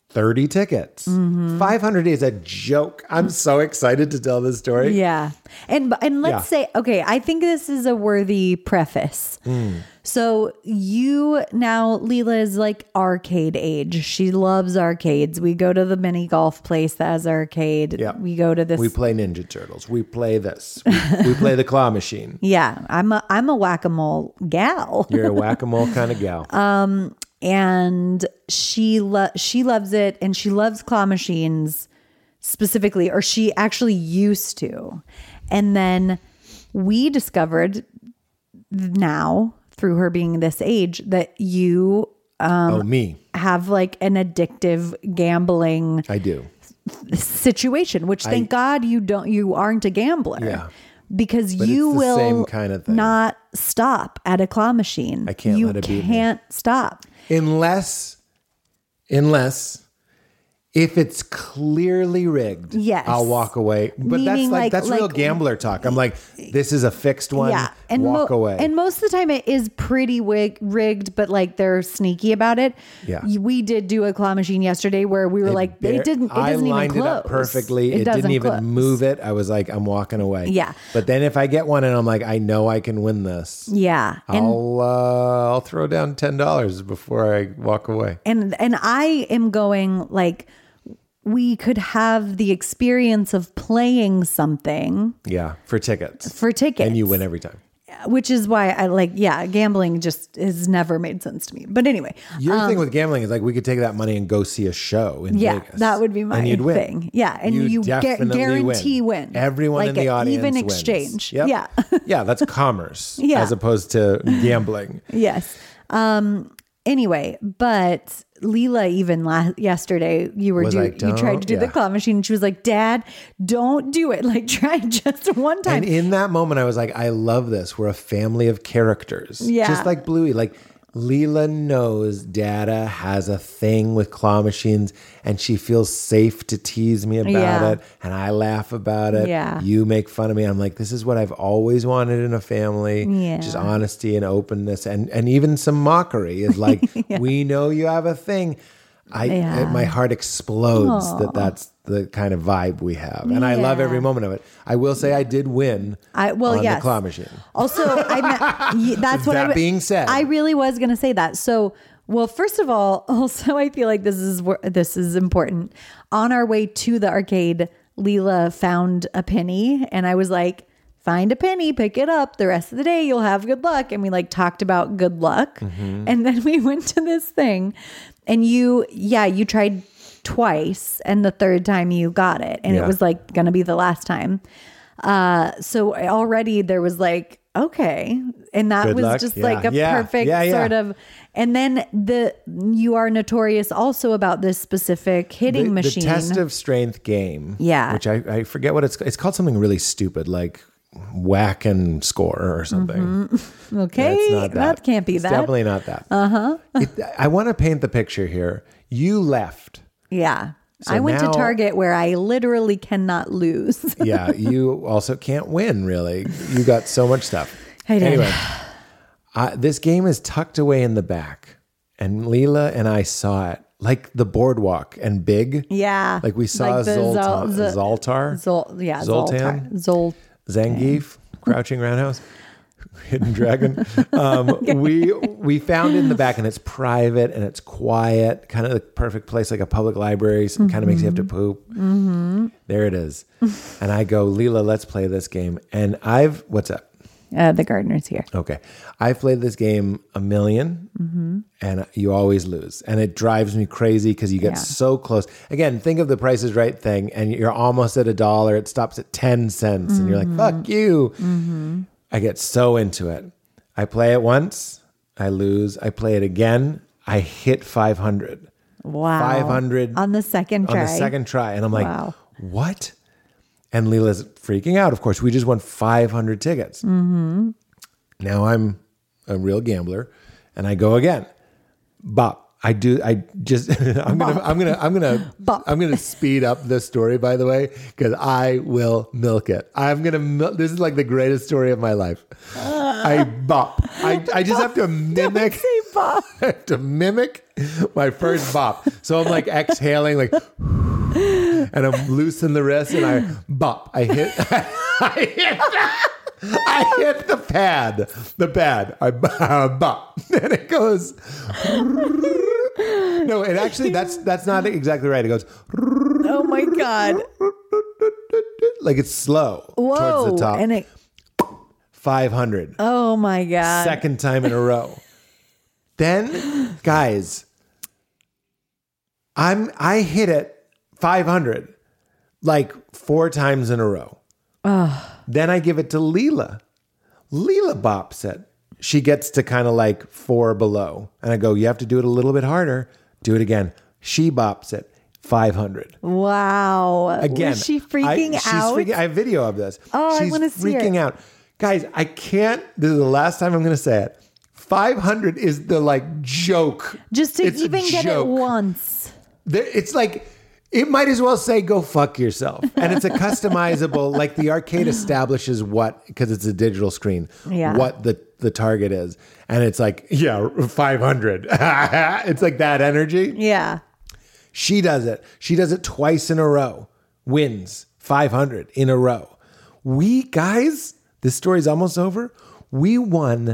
30 tickets. 500 is a joke. I'm so excited to tell this story. Yeah. And let's say, okay, I think this is a worthy preface. So Leela is like arcade age. She loves arcades. We go to the mini golf place that has arcade. Yeah. We go to this. We play Ninja Turtles. We play this. We play the claw machine. Yeah. I'm a whack-a-mole gal. You're a whack-a-mole kind of gal. And she loves it, and she loves claw machines specifically, or she actually used to. And then we discovered now through her being this age that you me. have like an addictive gambling I do. situation, which thank God you aren't a gambler. Yeah. Because But you it's the will same kind of thing. not stop at a claw machine. I can't let it beat me. You can't stop. Unless if it's clearly rigged, Yes. I'll walk away. But Meaning that's real like- gambler talk. I'm like, this is a fixed one. Yeah, and walk away. And most of the time it is pretty rigged, but like they're sneaky about it. Yeah. We did do a claw machine yesterday where we were it doesn't I even lined close. it up perfectly. It doesn't didn't even close. move it. I was like, I'm walking away. Yeah. But then if I get one and I'm like, I know I can win this. Yeah, and I'll throw down $10 before I walk away. and I am going like, we could have the experience of playing something Yeah, for tickets. And you win every time. which is why I like, gambling just has never made sense to me. But anyway, Your thing with gambling is like we could take that money and go see a show in Vegas. that would be my and you'd win. thing. Yeah, and you definitely guarantee win. Everyone Like in the an audience even wins. exchange. Yep. Yeah. Yeah, that's commerce Yeah. as opposed to gambling. Yes. Anyway, but Leela, even yesterday, you Was like, you tried to do the yeah. claw machine, and she was like, "Dad, don't do it. Like, try just one time." And in that moment, I was like, I love this. We're a family of characters. Yeah. Just like Bluey. Like, Leela knows Dada has a thing with claw machines and she feels safe to tease me about Yeah. it. And I laugh about it. Yeah. You make fun of me. I'm like, this is what I've always wanted in a family. Yeah. Just honesty and openness and even some mockery is like, we know you have a thing. My heart explodes that's the kind of vibe we have. And I love every moment of it. I will say I did win on the claw machine. Also, that's what That being said. I really was going to say that. So, well, first of all, also, I feel like this is important. On our way to the arcade, Leela found a penny and I was like, find a penny, pick it up. The rest of the day, you'll have good luck. And we like talked about good luck. Mm-hmm. And then we went to this thing and you tried twice. And the third time you got it. And it was like going to be the last time. So already there was like, okay. And that Good was luck. just Yeah. like a Yeah. perfect Yeah. sort of, and then you are notorious also about this specific hitting machine. The test of strength game. Yeah. Which I forget what it's called something really stupid like whack and score or something. Okay. It's not that can't be it's that. definitely not that. I want to paint the picture here. You left. Yeah. So I went now- to Target where I literally cannot lose. Yeah. You also can't win, really. You got so much stuff. I did. Anyway, this game is tucked away in the back. And Leela and I saw it like the boardwalk and big. Yeah. Like we saw Like the Zoltar. Zoltar. Zangief, Crouching Roundhouse, Hidden Dragon. We found it in the back and it's private and it's quiet, kind of the perfect place, like a public library. So it kind of makes you have to poop. Mm-hmm. There it is. And I go, Leela, let's play this game. And what's up? The gardener's here. Okay. I've played this game 1,000,000 and you always lose. And it drives me crazy because you get so close. Again, think of the Price is Right thing and you're almost at $1. It stops at 10 cents and you're like, fuck you. I get so into it. I play it once, I lose. I play it again. I hit 500. Wow. 500 on the second try. On the second try. And I'm like, Wow. what? And Leela's freaking out. Of course, we just won 500 tickets. Mm-hmm. Now I'm a real gambler, and I go again. Bop. I'm gonna speed up this story, by the way, because I will milk it. This is like the greatest story of my life. I bop. I just have to mimic. Don't say bop. I have to mimic my first bop. So I'm like exhaling, like, and I'm loosing the wrist, and I bop. I hit the pad. I bop, and it goes. No, and actually, that's not exactly right. It goes. Oh my God. Like it's slow Whoa. towards the top. And it. 500. Oh my God. Second time in a row. Then, guys, I hit it 500 like 4 times in a row. Then I give it to Leela. Leela bops it. She gets to kind of like 4 below. And I go, you have to do it a little bit harder. Do it again. She bops it. 500. Wow. Again. Was she freaking out? I have video of this. Oh, she's I want to see freaking it. out. Guys, I can't. This is the last time I'm going to say it. 500 is the like joke. Just to It's a even get it joke. once. It's like, it might as well say go fuck yourself. And it's a customizable, like the arcade establishes what, because it's a digital screen, what the target is. And it's like, 500. It's like that energy. Yeah. She does it. She does it twice in a row. Wins 500 in a row. We, guys, this story's almost over. We won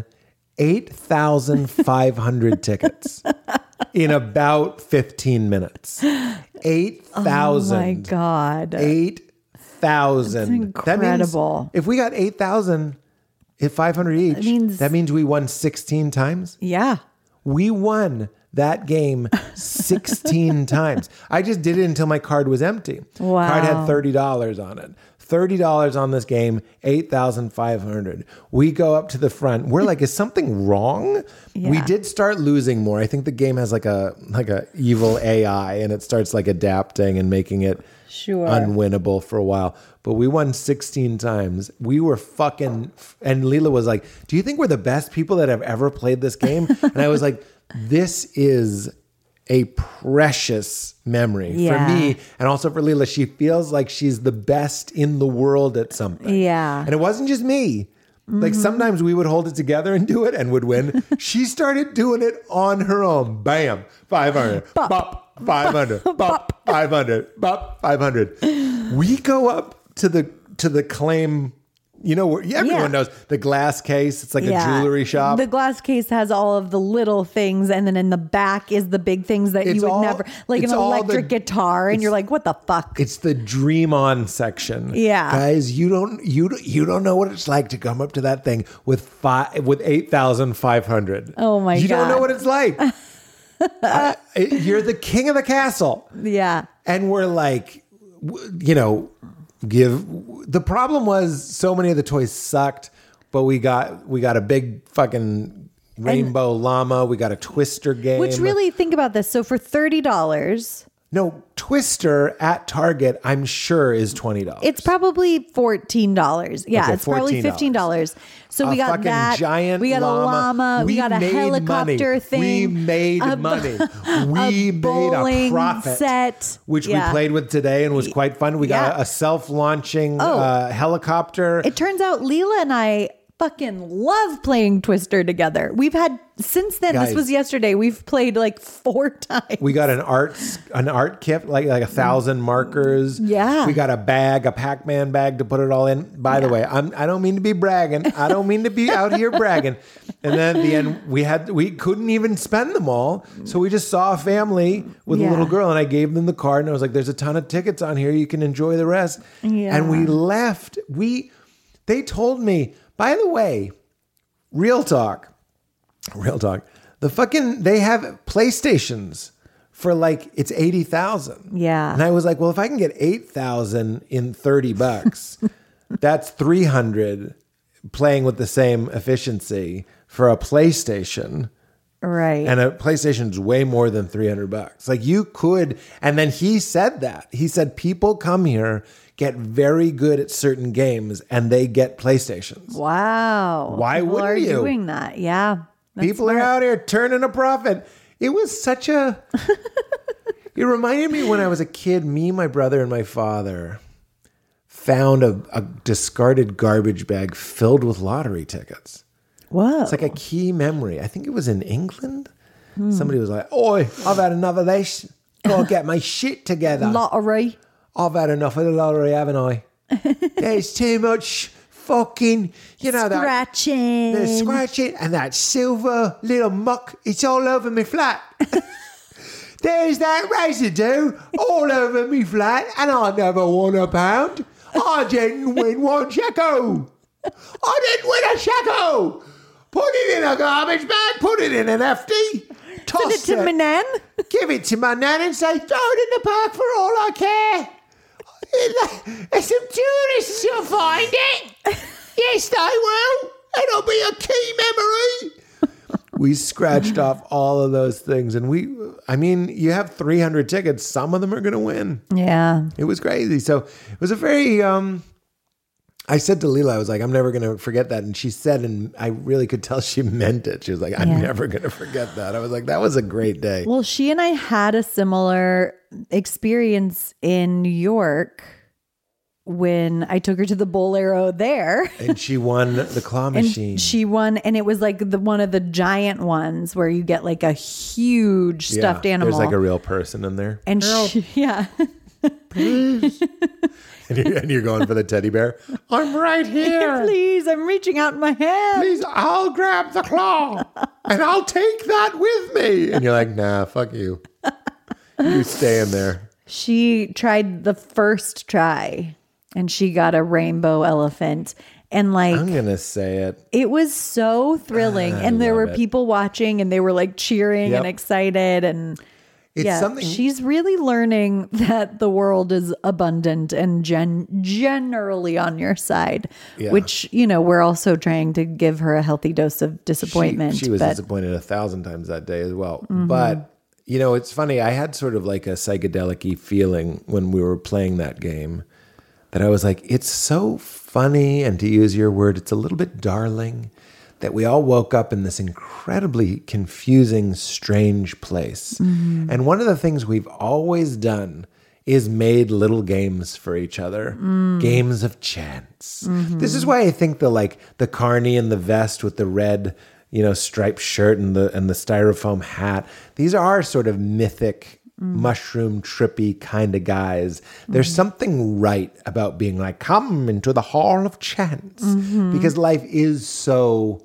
8,500 tickets in about 15 minutes. 8,000. Oh my God. 8,000. That's incredible. That means if we got 8,000 at 500 each, that means we won 16 times. Yeah. We won that game 16 times. I just did it until my card was empty. Wow. Card had $30 on it. $30 on this game, 8,500. We go up to the front. We're like, is something wrong? Yeah. We did start losing more. I think the game has like a evil AI, and it starts like adapting and making it unwinnable for a while. But we won 16 times. We were fucking, and Leela was like, do you think we're the best people that have ever played this game? And I was like, this is a precious memory for me, and also for Leela. She feels like she's the best in the world at something. Yeah. And it wasn't just me. Like sometimes we would hold it together and do it and would win. She started doing it on her own. Bam, 500, bop, 500, bop, 500, bop, 500. We go up to the claim. You know, everyone knows the glass case. It's like a jewelry shop. The glass case has all of the little things, and then in the back is the big things that you would never, like an electric guitar, and you're like, what the fuck? It's the Dream On section. Yeah, guys, you don't know what it's like to come up to that thing with 8,500. Oh my God, you don't know what it's like. You're the king of the castle. Yeah, and we're like, the problem was so many of the toys sucked, but we got a big fucking rainbow llama. We got a Twister game. Which really, think about this. So for $30. No, Twister at Target, I'm sure is $20. It's probably $14. Yeah, Okay, it's probably $15. So we got that. Giant we got llama. a llama. We got a helicopter money. thing. We made money. We made a profit set, which we played with today and was quite fun. We got a self-launching helicopter. It turns out Leela and I fucking love playing Twister together. We've had since then. Guys, this was yesterday. We've played like 4 times. We got an art kit, like 1,000 markers. Yeah. We got a Pac-Man bag to put it all in. By the way, I don't mean to be bragging. I don't mean to be out here bragging. And then at the end, we couldn't even spend them all. So we just saw a family with a little girl, and I gave them the card, and I was like, there's a ton of tickets on here. You can enjoy the rest. Yeah. And we left. They told me, by the way, real talk. They have PlayStations for like, it's 80,000. Yeah. And I was like, well, if I can get 8,000 in $30, that's 300 playing with the same efficiency for a PlayStation. Right. And a PlayStation's way more than $300. Like you could, and then he said that. He said people come here, get very good at certain games, and they get PlayStations. Wow. Why People wouldn't are you? doing that. Yeah. People are out here turning a profit. It was such a... It reminded me when I was a kid, me, my brother, and my father found a discarded garbage bag filled with lottery tickets. Whoa. It's like a key memory. I think it was in England. Somebody was like, "Oi, I've had enough of this. Gotta get my shit together. Lottery. I've had enough of the lottery, haven't I? There's too much fucking, Scratching. the scratching and that silver little muck. It's all over me flat. There's that residue all over me flat, and I never won a pound. I didn't win one shekel. I didn't win a shekel. Put it in a garbage bag. Put it in an FD. Send it to my nan. Give it to my nan and say, throw it in the park for all I care. Some tourists will find it. Yes, they will. It'll be a key memory. We scratched off all of those things. And you have 300 tickets. Some of them are going to win. Yeah. It was crazy. So it was a very... I said to Leela, I was like, I'm never going to forget that. And she said, and I really could tell she meant it. She was like, I'm never going to forget that. I was like, that was a great day. Well, she and I had a similar experience in New York when I took her to the Bolero there. And she won the claw machine. And she won, and it was like one of the giant ones where you get like a huge stuffed animal. There's like a real person in there. And Please. And you're going for the teddy bear. I'm right here. Please, I'm reaching out my hand. Please, I'll grab the claw and I'll take that with me. And you're like, nah, fuck you. You stay in there. She tried the first try and she got a rainbow elephant. And like, I'm going to say it. It was so thrilling. And there were people watching and they were like cheering and excited. And it's something. She's really learning that the world is abundant and generally on your side, which, we're also trying to give her a healthy dose of disappointment. She was disappointed 1,000 times that day as well. Mm-hmm. But, it's funny. I had sort of like a psychedelic-y feeling when we were playing that game that I was like, it's so funny. And to use your word, it's a little bit darling that we all woke up in this incredibly confusing, strange place. Mm-hmm. And one of the things we've always done is made little games for each other, games of chance. Mm-hmm. This is why I think the carny in the vest with the red, striped shirt and the styrofoam hat, these are sort of mythic, mushroom trippy kind of guys. There's something right about being like, come into the hall of chance, because life is so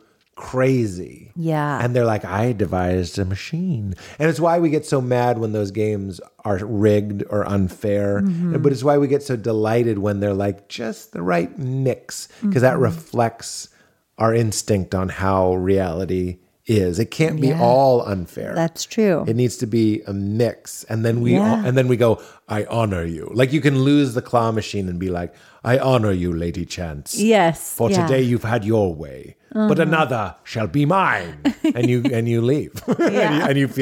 crazy. Yeah. And they're like, I devised a machine. And it's why we get so mad when those games are rigged or unfair. But it's why we get so delighted when they're like just the right mix, because that reflects our instinct on how reality is. It can't be all unfair. That's true. It needs to be a mix. And then we go, I honor you. Like you can lose the claw machine and be like, I honor you, Lady Chance. Yes. For today you've had your way, but another shall be mine. And you leave. and you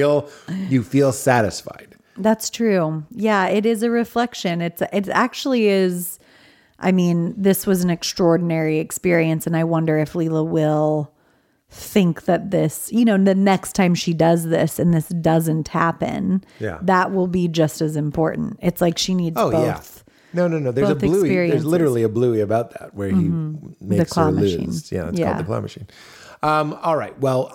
feel satisfied. That's true. Yeah, it is a reflection. It actually is. I mean, this was an extraordinary experience, and I wonder if Leela will think that this, the next time she does this and this doesn't happen, that will be just as important. It's like she needs both. Yeah. No. There's a Bluey. There's literally a Bluey about that where he makes her lose. Machine. Yeah, it's called the claw machine. All right. Well,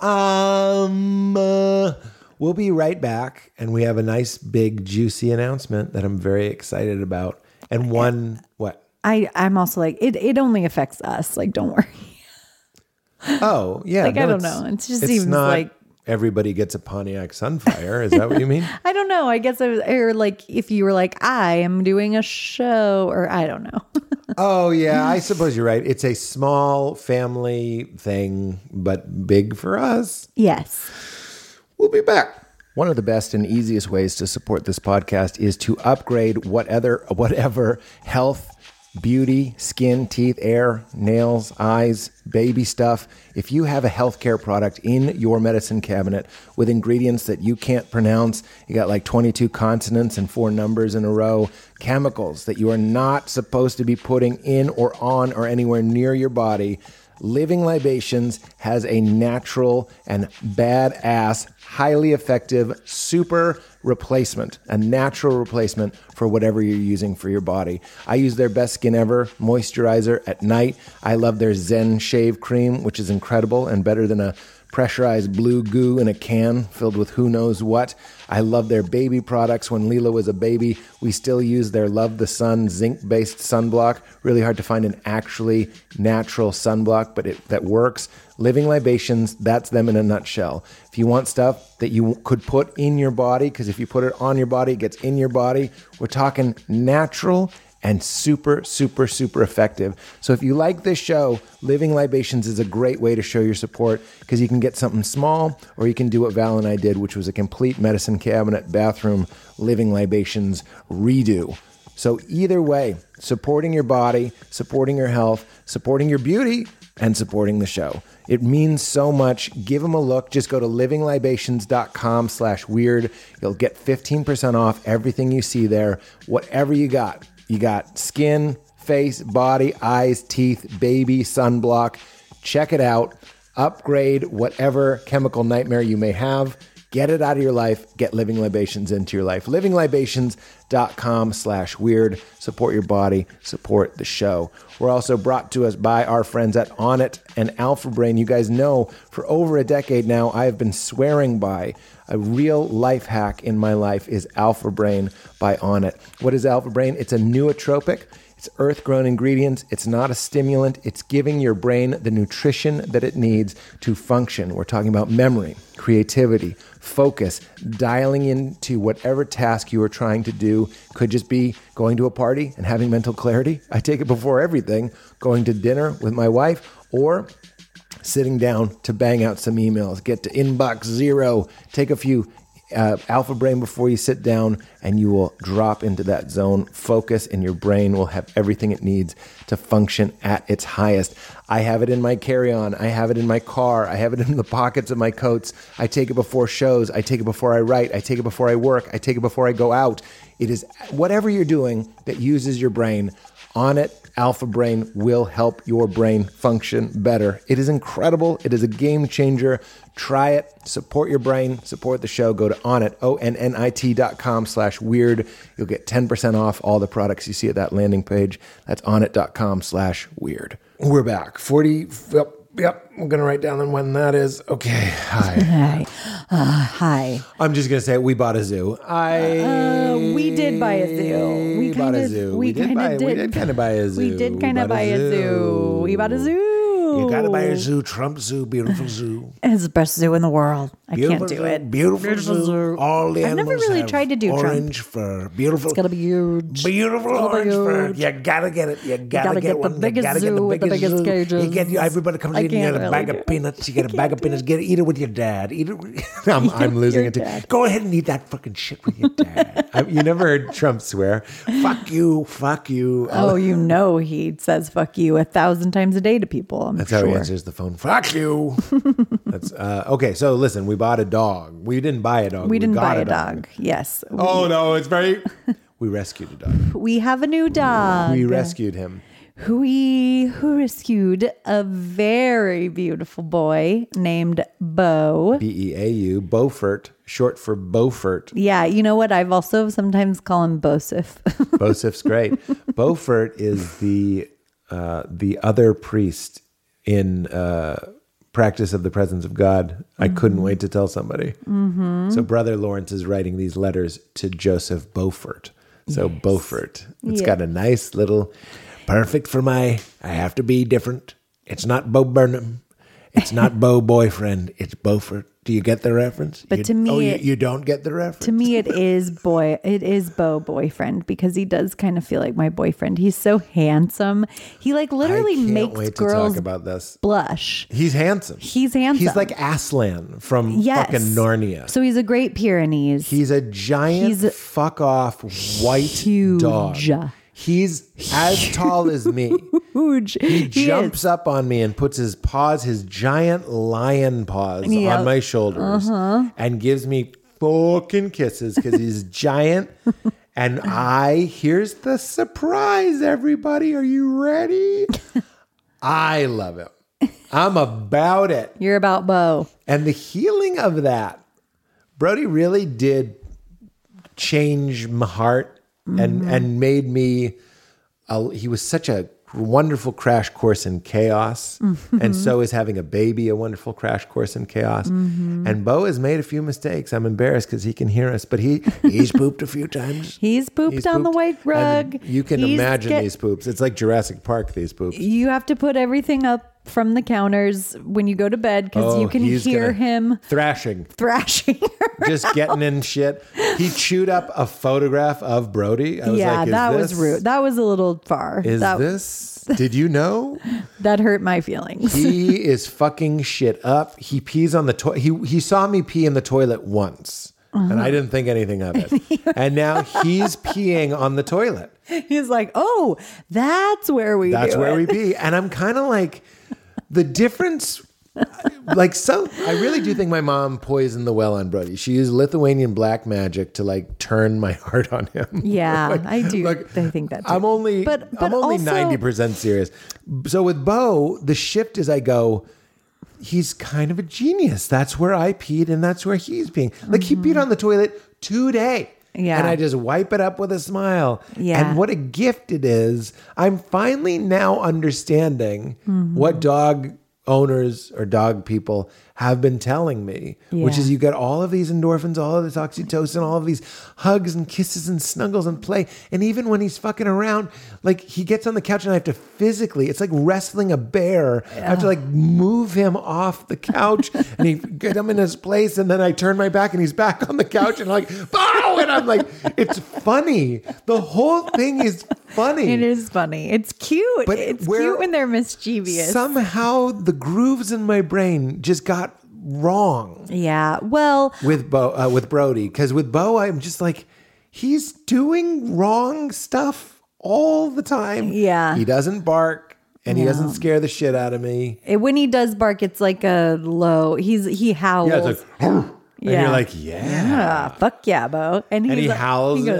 we'll be right back, and we have a nice, big, juicy announcement that I'm very excited about. And what? I'm also like, it only affects us. Like, don't worry. Oh, yeah. I don't know. It just seems like everybody gets a Pontiac Sunfire. Is that what you mean? I don't know. I guess or like if you were like, I am doing a show, or I don't know. Oh, yeah. I suppose you're right. It's a small family thing, but big for us. Yes. We'll be back. One of the best and easiest ways to support this podcast is to upgrade whatever health, beauty, skin, teeth, hair, nails, eyes, baby stuff. If you have a healthcare product in your medicine cabinet with ingredients that you can't pronounce, you got like 22 consonants and 4 numbers in a row, chemicals that you are not supposed to be putting in or on or anywhere near your body, Living Libations has a natural and badass, highly effective, super replacement, a natural replacement for whatever you're using for your body. I use their Best Skin Ever moisturizer at night. I love their Zen Shave Cream, which is incredible and better than a pressurized blue goo in a can filled with who knows what. I love their baby products. When Leela was a baby, we still use their Love the Sun zinc-based sunblock. Really hard to find an actually natural sunblock, but that works. Living Libations, that's them in a nutshell. If you want stuff that you could put in your body, because if you put it on your body, it gets in your body, we're talking natural and super, super, super effective. So if you like this show, Living Libations is a great way to show your support because you can get something small or you can do what Val and I did, which was a complete medicine cabinet, bathroom, Living Libations redo. So either way, supporting your body, supporting your health, supporting your beauty, and supporting the show. It means so much. Give them a look. Just go to livinglibations.com/weird. You'll get 15% off everything you see there, whatever you got. You got skin, face, body, eyes, teeth, baby, sunblock. Check it out. Upgrade whatever chemical nightmare you may have. Get it out of your life. Get Living Libations into your life. livinglibations.com/weird. Support your body. Support the show. We're also brought to us by our friends at Onnit and Alpha Brain. You guys know for over a decade now, I have been swearing by a real life hack in my life is Alpha Brain by Onnit. What is Alpha Brain? It's a nootropic. It's earth-grown ingredients. It's not a stimulant. It's giving your brain the nutrition that it needs to function. We're talking about memory, creativity, focus, dialing into whatever task you are trying to do. Could just be going to a party and having mental clarity. I take it before everything. Going to dinner with my wife or sitting down to bang out some emails, get to inbox 0, take a few Alpha Brain before you sit down, and you will drop into that zone. Focus, and your brain will have everything it needs to function at its highest. I have it in my carry-on. I have it in my car. I have it in the pockets of my coats. I take it before shows. I take it before I write. I take it before I work. I take it before I go out. It is whatever you're doing that uses your brain. Onnit Alpha Brain will help your brain function better. It is incredible. It is a game changer. Try it. Support your brain. Support the show. Go to Onnit, ONNIT.com/weird. You'll get 10% off all the products you see at that landing page. That's Onnit.com/weird. We're back. 40. Yep. I'm going to write down when that is. Okay. Hi. Hi. I'm just going to say we bought a zoo. We did buy a zoo. We bought a zoo. We did kind of buy a zoo. We did kind of buy a zoo. We bought a zoo. You got to buy a zoo. Trump Zoo. Beautiful zoo. It's the best zoo in the world. I can't do it. Beautiful zoo. All the animals I've never really tried to do orange fur. Beautiful. It's got to be huge. Beautiful orange fur. You got to get it. You got to get one. The biggest zoo with the biggest cages. Everybody comes in, you get a bag of peanuts. You get a bag of peanuts. Eat it with your dad. Eat it with, I'm losing it too. Go ahead and eat that fucking shit with your dad. You never heard Trump swear. Fuck you. Fuck you. Oh, you know he says fuck you 1,000 times a day to people. That's how he answers the phone. Fuck you. That's okay. So listen, we bought a dog. We didn't buy a dog. We didn't buy a dog. Yes. Oh no, it's very. We rescued a dog. We have a new dog. We rescued him. We rescued a very beautiful boy named Beau. Beau. Beaufort, short for Beaufort. Yeah, you know what? I've also sometimes call him Bosif. Bosif's great. Beaufort is the other priest in Practice of the Presence of God. I couldn't wait to tell somebody. Mm-hmm. So Brother Lawrence is writing these letters to Joseph Beaufort. So yes. Beaufort. It's got a nice little... Perfect for I have to be different. It's not Bo Burnham. It's not Bo boyfriend. It's Beaufort. Do you get the reference? But to me, you don't get the reference. To me, it is Bo boyfriend because he does kind of feel like my boyfriend. He's so handsome. He literally makes girls talk about this. Blush. He's handsome. He's like Aslan from fucking Narnia. So he's a Great Pyrenees. He's a giant fuck off white dog. He's as tall as me. Huge. He jumps up on me and puts his giant lion paws on my shoulders and gives me fucking kisses because he's giant. And here's the surprise, everybody. Are you ready? I love him. I'm about it. You're about Bo. And the healing of that, Brody really did change my heart and made me, he was such a wonderful crash course in chaos. And so is having a baby a wonderful crash course in chaos. And Bo has made a few mistakes. I'm embarrassed because he can hear us, but he's pooped a few times. He's pooped on the white rug. And you can imagine these poops. It's like Jurassic Park, these poops. You have to put everything up from the counters when you go to bed because you can hear him thrashing. Just getting in shit. He chewed up a photograph of Brody. I was like, that was rude. That was a little far. Did you know? That hurt my feelings. He is fucking shit up. He pees on the toilet. He saw me pee in the toilet once. And I didn't think anything of it. And now he's peeing on the toilet. He's like, oh, that's where we pee. And I'm kind of like, the difference, I really do think my mom poisoned the well on Brody. She used Lithuanian black magic to like turn my heart on him. Yeah, I do. I think that too. I'm only but also, 90% serious. So with Bo, the shift is I go, he's kind of a genius. That's where I peed and that's where he's peeing. Like he peed on the toilet today. Yeah. And I just wipe it up with a smile. Yeah. And what a gift it is. I'm finally now understanding what dog owners or dog people have been telling me, which is you get all of these endorphins, all of this oxytocin, all of these hugs and kisses and snuggles and play. And even when he's fucking around, like he gets on the couch and I have to physically, it's like wrestling a bear. I have to like move him off the couch and he get him in his place. And then I turn my back and he's back on the couch and like, bow! And I'm like, it's funny. The whole thing is funny. It is funny. It's cute. But it's cute when they're mischievous. Somehow the grooves in my brain just got wrong. Yeah. Well, with Brody, because with Bo, I'm just like, he's doing wrong stuff all the time. Yeah. He doesn't bark and he doesn't scare the shit out of me. When he does bark, it's like a low. He howls. Yeah, it's like, and you're like, yeah, fuck yeah, Bo. And he like, howls he goes,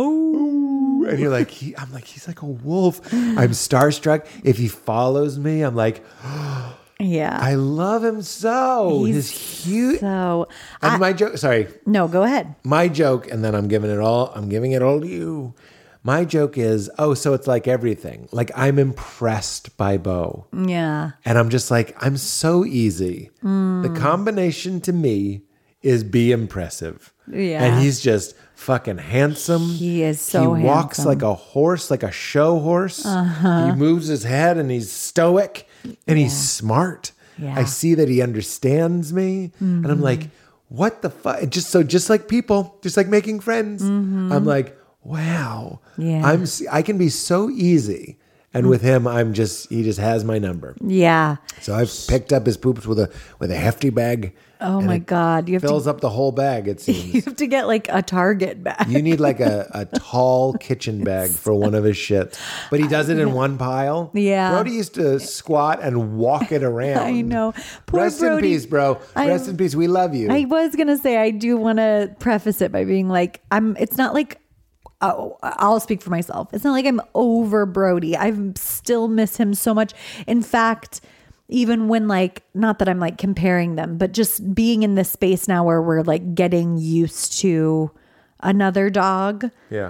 and you're like, I'm like, he's like a wolf. I'm starstruck. If he follows me, I'm like, yeah, I love him so. He's cute. So, and my joke. Sorry, no, go ahead. My joke, and then I'm giving it all to you. My joke is, so it's like everything. Like I'm impressed by Bo. Yeah, and I'm just like, I'm so easy. The combination to me is be impressive. Yeah, and he's just fucking handsome. He is so handsome. He walks like a horse, like a show horse. He moves his head and he's stoic and he's smart. Yeah. I see that he understands me. And I'm like, what the fuck? Just like people, just like making friends. I'm like, wow. Yeah. I can be so easy. And with him, he just has my number. Yeah. So I've picked up his poops with a hefty bag. Oh my God. You fills up the whole bag, it seems. You have to get like a Target bag. You need like a tall kitchen bag for one of his shits. But he does it in one pile. Yeah. Brody used to squat and walk it around. I know. Poor Rest Brody. in peace, bro. Rest in peace. We love you. I was going to say, I do want to preface it by being like, it's not like, I'll speak for myself. It's not like I'm over Brody. I still miss him so much. In fact, even when like, not that I'm like comparing them, but just being in this space now where we're like getting used to another dog. Yeah.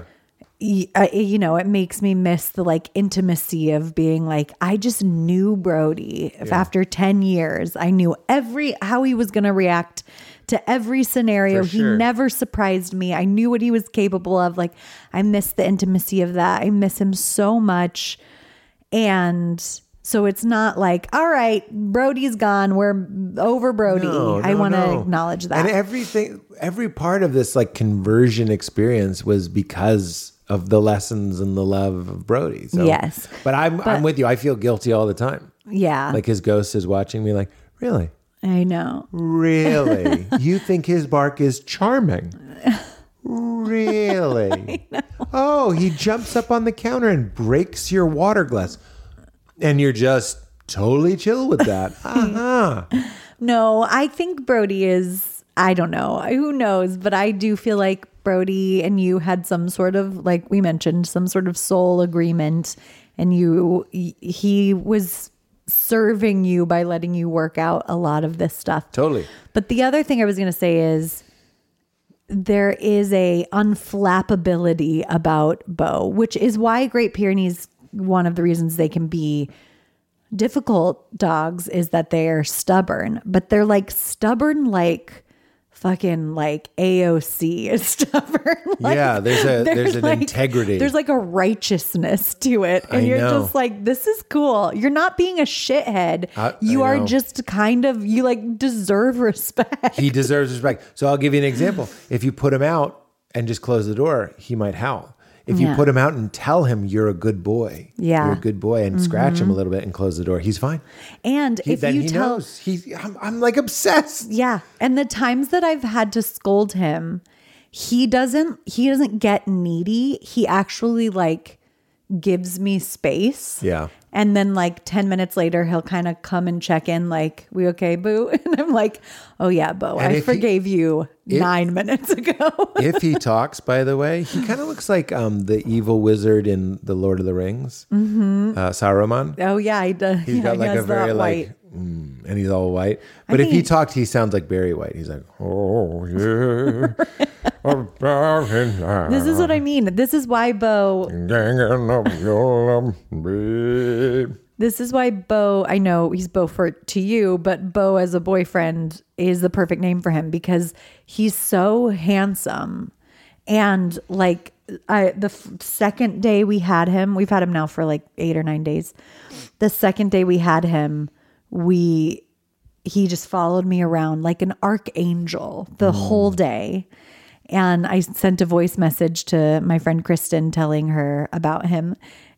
It makes me miss the like intimacy of being like, I just knew Brody. If after 10 years, I knew how he was going to react to every scenario. For sure. He never surprised me. I knew what he was capable of. Like, I miss the intimacy of that. I miss him so much. And so it's not like, all right, Brody's gone. We're over Brody. I want to acknowledge that. And every part of this like conversion experience was because of the lessons and the love of Brody. So, yes. But I'm with you. I feel guilty all the time. Yeah. Like his ghost is watching me like, really? I know. Really? You think his bark is charming? Really? Oh, he jumps up on the counter and breaks your water glass. And you're just totally chill with that. No, I think Brody is, I don't know. Who knows? But I do feel like Brody and you had some sort of, like we mentioned, some sort of soul agreement. And he was serving you by letting you work out a lot of this stuff. Totally. But the other thing I was going to say is there is a unflappability about Bo, which is why Great Pyrenees, one of the reasons they can be difficult dogs is that they're stubborn, but they're like stubborn, like fucking like AOC is stubborn. Like, yeah, there's an like, integrity. There's like a righteousness to it. And you're just like, this is cool. You're not being a shithead. You are just kind of, you like deserve respect. He deserves respect. So I'll give you an example. If you put him out and just close the door, he might howl. If you put him out and tell him you're a good boy, you're a good boy, and scratch him a little bit and close the door, he's fine. And if you tell, I'm like obsessed. Yeah, and the times that I've had to scold him, he doesn't get needy. He actually like gives me space. Yeah. And then like 10 minutes later, he'll kind of come and check in like, we okay, boo? And I'm like, oh yeah, Bo, I forgave you 9 minutes ago. If he talks, by the way, he kind of looks like the evil wizard in The Lord of the Rings, Saruman. Oh yeah, he does. He's got like a very like, and he's all white. But if he talked, he sounds like Barry White. He's like, oh yeah. This is what I mean. This is why Bo. This is why Bo, I know he's Beaufort to you, but Bo as a boyfriend is the perfect name for him because he's so handsome. And like the second day we had him, we've had him now for like 8 or 9 days. The second day we had him, he just followed me around like an archangel the whole day. And I sent a voice message to my friend Kristen telling her about him.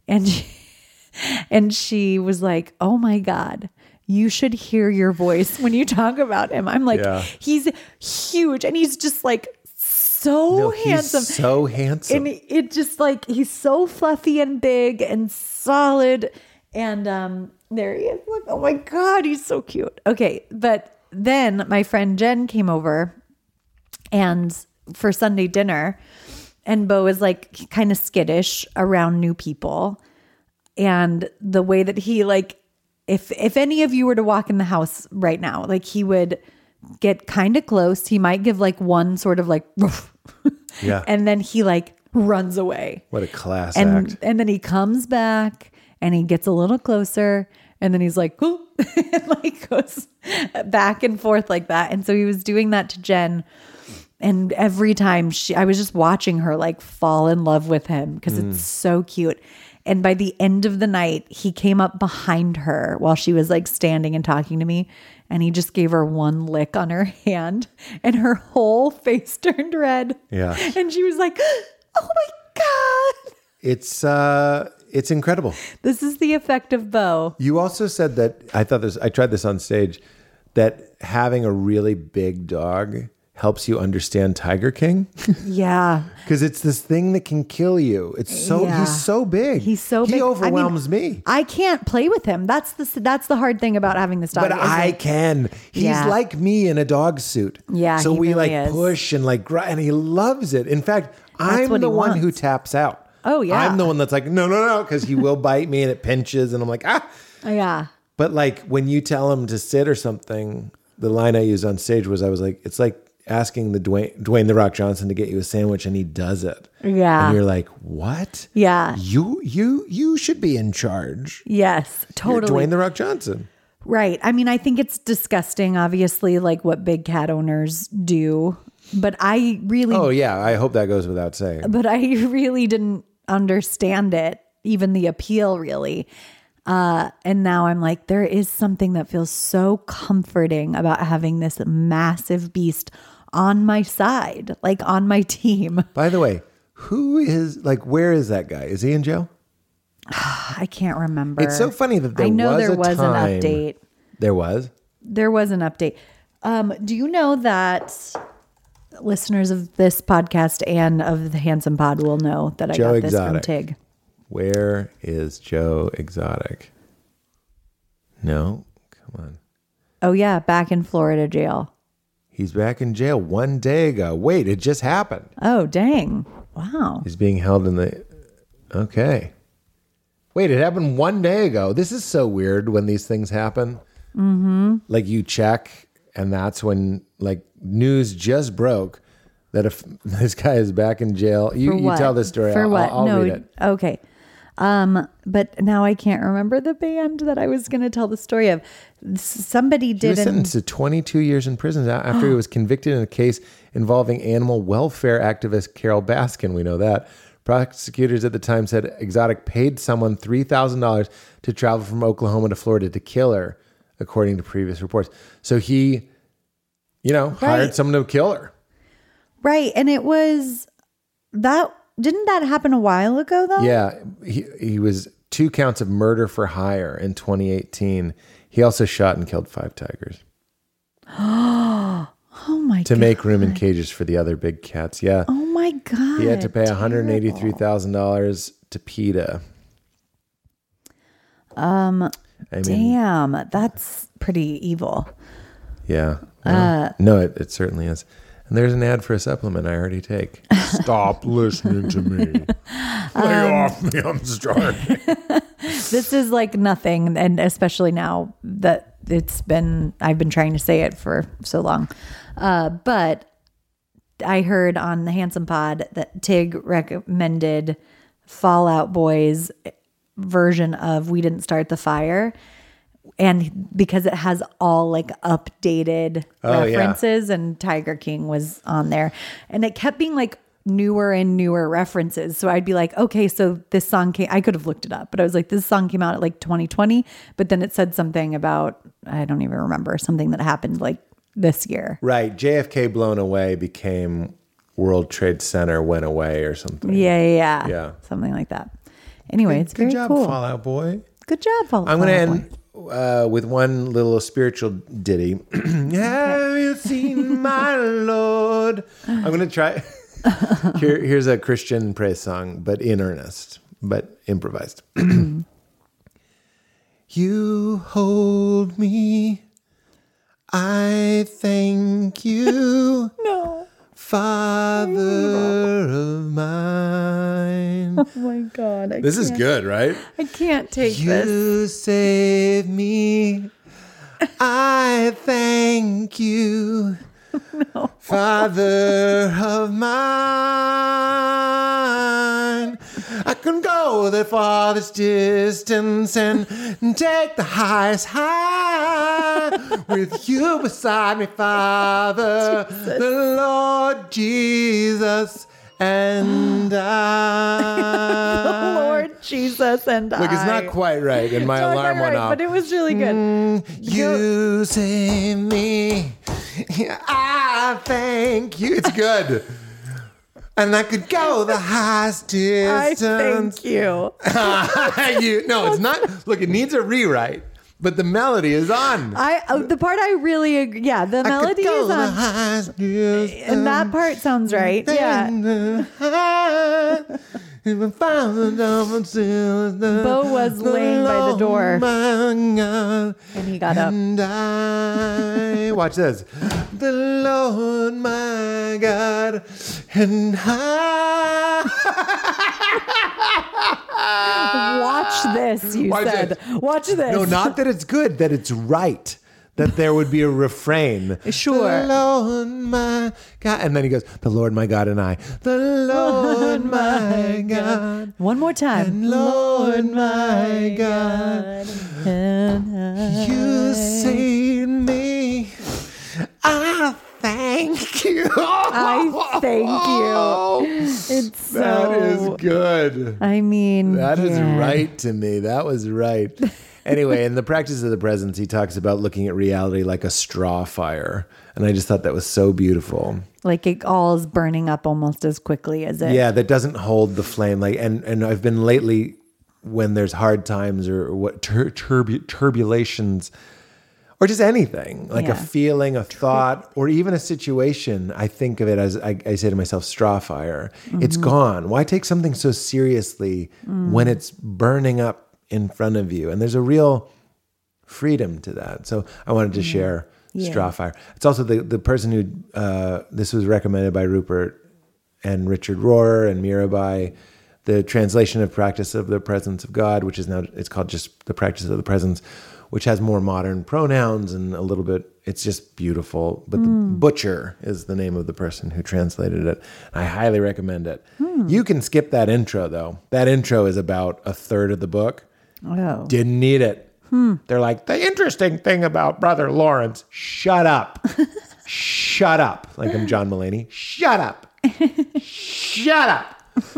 And she was like, oh my God, you should hear your voice when you talk about him. I'm like, he's huge. And he's just like so handsome. He's so handsome. And it just like, he's so fluffy and big and solid. And there he is. Look, oh my God, he's so cute. Okay. But then my friend Jen came over and for Sunday dinner, and Bo is like kind of skittish around new people. And the way that he like, if any of you were to walk in the house right now, like he would get kind of close. He might give like one sort of like, yeah. And then he like runs away. What a class act. And then he comes back and he gets a little closer and then he's like, and like goes back and forth like that. And so he was doing that to Jen. And every time I was just watching her like fall in love with him because it's so cute. And by the end of the night, he came up behind her while she was like standing and talking to me. And he just gave her one lick on her hand and her whole face turned red. Yeah. And she was like, oh my God. It's incredible. This is the effect of Bo. You also said that, I tried this on stage, that having a really big dog helps you understand Tiger King. Yeah. Because it's this thing that can kill you. He's so big. He's so big. He overwhelms me. I can't play with him. That's the hard thing about having this dog. But I can. He's like me in a dog suit. Yeah. So we really like push and like, and he loves it. In fact, I'm the one who taps out. Oh yeah. I'm the one that's like, no, because he will bite me and it pinches and I'm like, ah. Yeah. But like when you tell him to sit or something, the line I used on stage was, I was like, it's like asking the Dwayne The Rock Johnson to get you a sandwich and he does it. Yeah. And you're like, what? Yeah. You should be in charge. Yes, totally. You're Dwayne The Rock Johnson. Right. I mean, I think it's disgusting, obviously, like what big cat owners do. But I really... Oh, yeah. I hope that goes without saying. But I really didn't understand it, even the appeal, really. And now I'm like, there is something that feels so comforting about having this massive beast on my side, like on my team. By the way, where is that guy? Is he in jail? I can't remember. It's so funny that there was an update. There was? There was an update. Do you know that listeners of this podcast and of the Handsome Pod will know that I got this from Tig? Where is Joe Exotic? No, come on. Oh yeah, back in Florida jail. He's back in jail 1 day ago. Wait, it just happened. Oh, dang. Wow. He's being held in the... Okay. Wait, it happened 1 day ago. This is so weird when these things happen. Mm-hmm. Like you check, and that's when like news just broke that if this guy is back in jail. You tell this story. For what? I'll read it. Okay. But now I can't remember the band that I was going to tell the story of. Somebody did. He was sentenced to 22 years in prison after he was convicted in a case involving animal welfare activist Carol Baskin. We know that. Prosecutors at the time said Exotic paid someone $3,000 to travel from Oklahoma to Florida to kill her, according to previous reports. So he, hired someone to kill her. Right. And it was that. Didn't that happen a while ago, though? Yeah. He was 2 counts of murder for hire in 2018. He also shot and killed 5 tigers. Oh, my God. To make room in cages for the other big cats. Yeah. Oh, my God. He had to pay $183,000 to PETA. Damn. That's pretty evil. Yeah. Well, no, it certainly is. And there's an ad for a supplement I already take. Stop listening to me. Lay off me. I'm starving. This is like nothing. And especially now that I've been trying to say it for so long. But I heard on the Handsome Pod that Tig recommended Fall Out Boy's version of We Didn't Start the Fire. And because it has all like updated references, and Tiger King was on there, and it kept being like newer and newer references. So I'd be like, okay, so this song I could have looked it up, but I was like, this song came out at like 2020, but then it said something about, I don't even remember, something that happened like this year. Right. JFK blown away became World Trade Center went away or something. Yeah. Something like that. Anyway, it's very job, cool. Fall Out Boy. Good job, Fall Out Boy. I'm going to end with one little spiritual ditty. Have you seen my Lord? I'm going to try. Here's a Christian praise song, but in earnest, but improvised. You hold me. I thank you. No. Father of mine. Oh my God. This is good, right? I can't take this. You save me. I thank you. No. Father of mine. I can go the farthest distance and take the highest high with you beside me, Father, the Lord Jesus and I. The Lord Jesus and I. Look, it's not quite right, and my alarm went off. But it was really good. You save me. I thank you. It's good. And I could go the highest distance. I thank you. No, it's not. Look, it needs a rewrite, but the melody is on. The part I really agree. Yeah, the melody is on. And that part sounds right. Yeah. Bo was laying by the door. And he got up. Watch this. The Lord my God and Watch this, you said. Watch this. No, not that it's good, that it's right. That there would be a refrain. Sure. The Lord my God. And then he goes, the Lord my God and I. The Lord my God. One more time. And Lord my God. You saved me. I thank you. I thank you. It's so. That is good. I mean. That is right to me. That was right. Anyway, in the practice of the presence, he talks about looking at reality like a straw fire. And I just thought that was so beautiful. Like it all is burning up almost as quickly as it. Yeah, that doesn't hold the flame. Like, and I've been lately, when there's hard times or what turbulations, or just anything, like a feeling, a thought, or even a situation, I think of it as, I say to myself, straw fire. Mm-hmm. It's gone. Why take something so seriously when it's burning up in front of you? And there's a real freedom to that. So I wanted to share straw fire. It's also the person who, this was recommended by Rupert and Richard Rohr and Mirabai. the translation of Practice of the Presence of God, which is now, it's called just The Practice of the Presence, which has more modern pronouns and a little bit, it's just beautiful. But the Butcher is the name of the person who translated it. I highly recommend it. You can skip that intro, though. That intro is about a third of the book. Oh. Didn't need it. They're like, the interesting thing about Brother Lawrence, shut up. Shut up. Like I'm John Mulaney. Shut up. Shut up.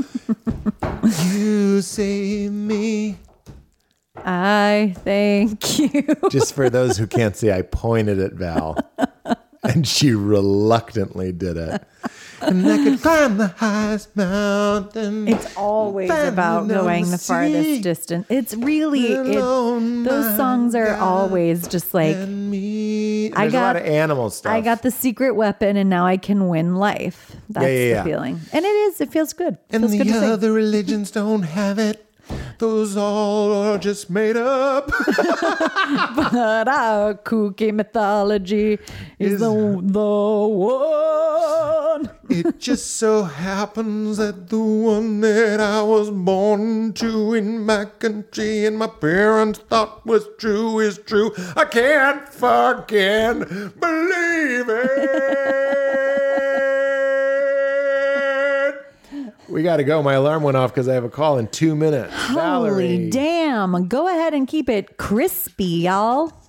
You save me. I thank you. Just for those who can't see, I pointed at Val, and she reluctantly did it. And I could climb the highest mountain. It's always about going the farthest distance. It's really, those songs are always just like, There's a lot of animal stuff. I got the secret weapon and now I can win life. That's the feeling. And it feels good. And feels the good to sing. other religions don't have it. Those all are just made up. But our kooky mythology is the one. It just so happens that the one that I was born to in my country and my parents thought was true is true. I can't fucking believe it. We got to go. My alarm went off because I have a call in 2 minutes. Holy Valerie. damn. Go ahead and keep it crispy, y'all.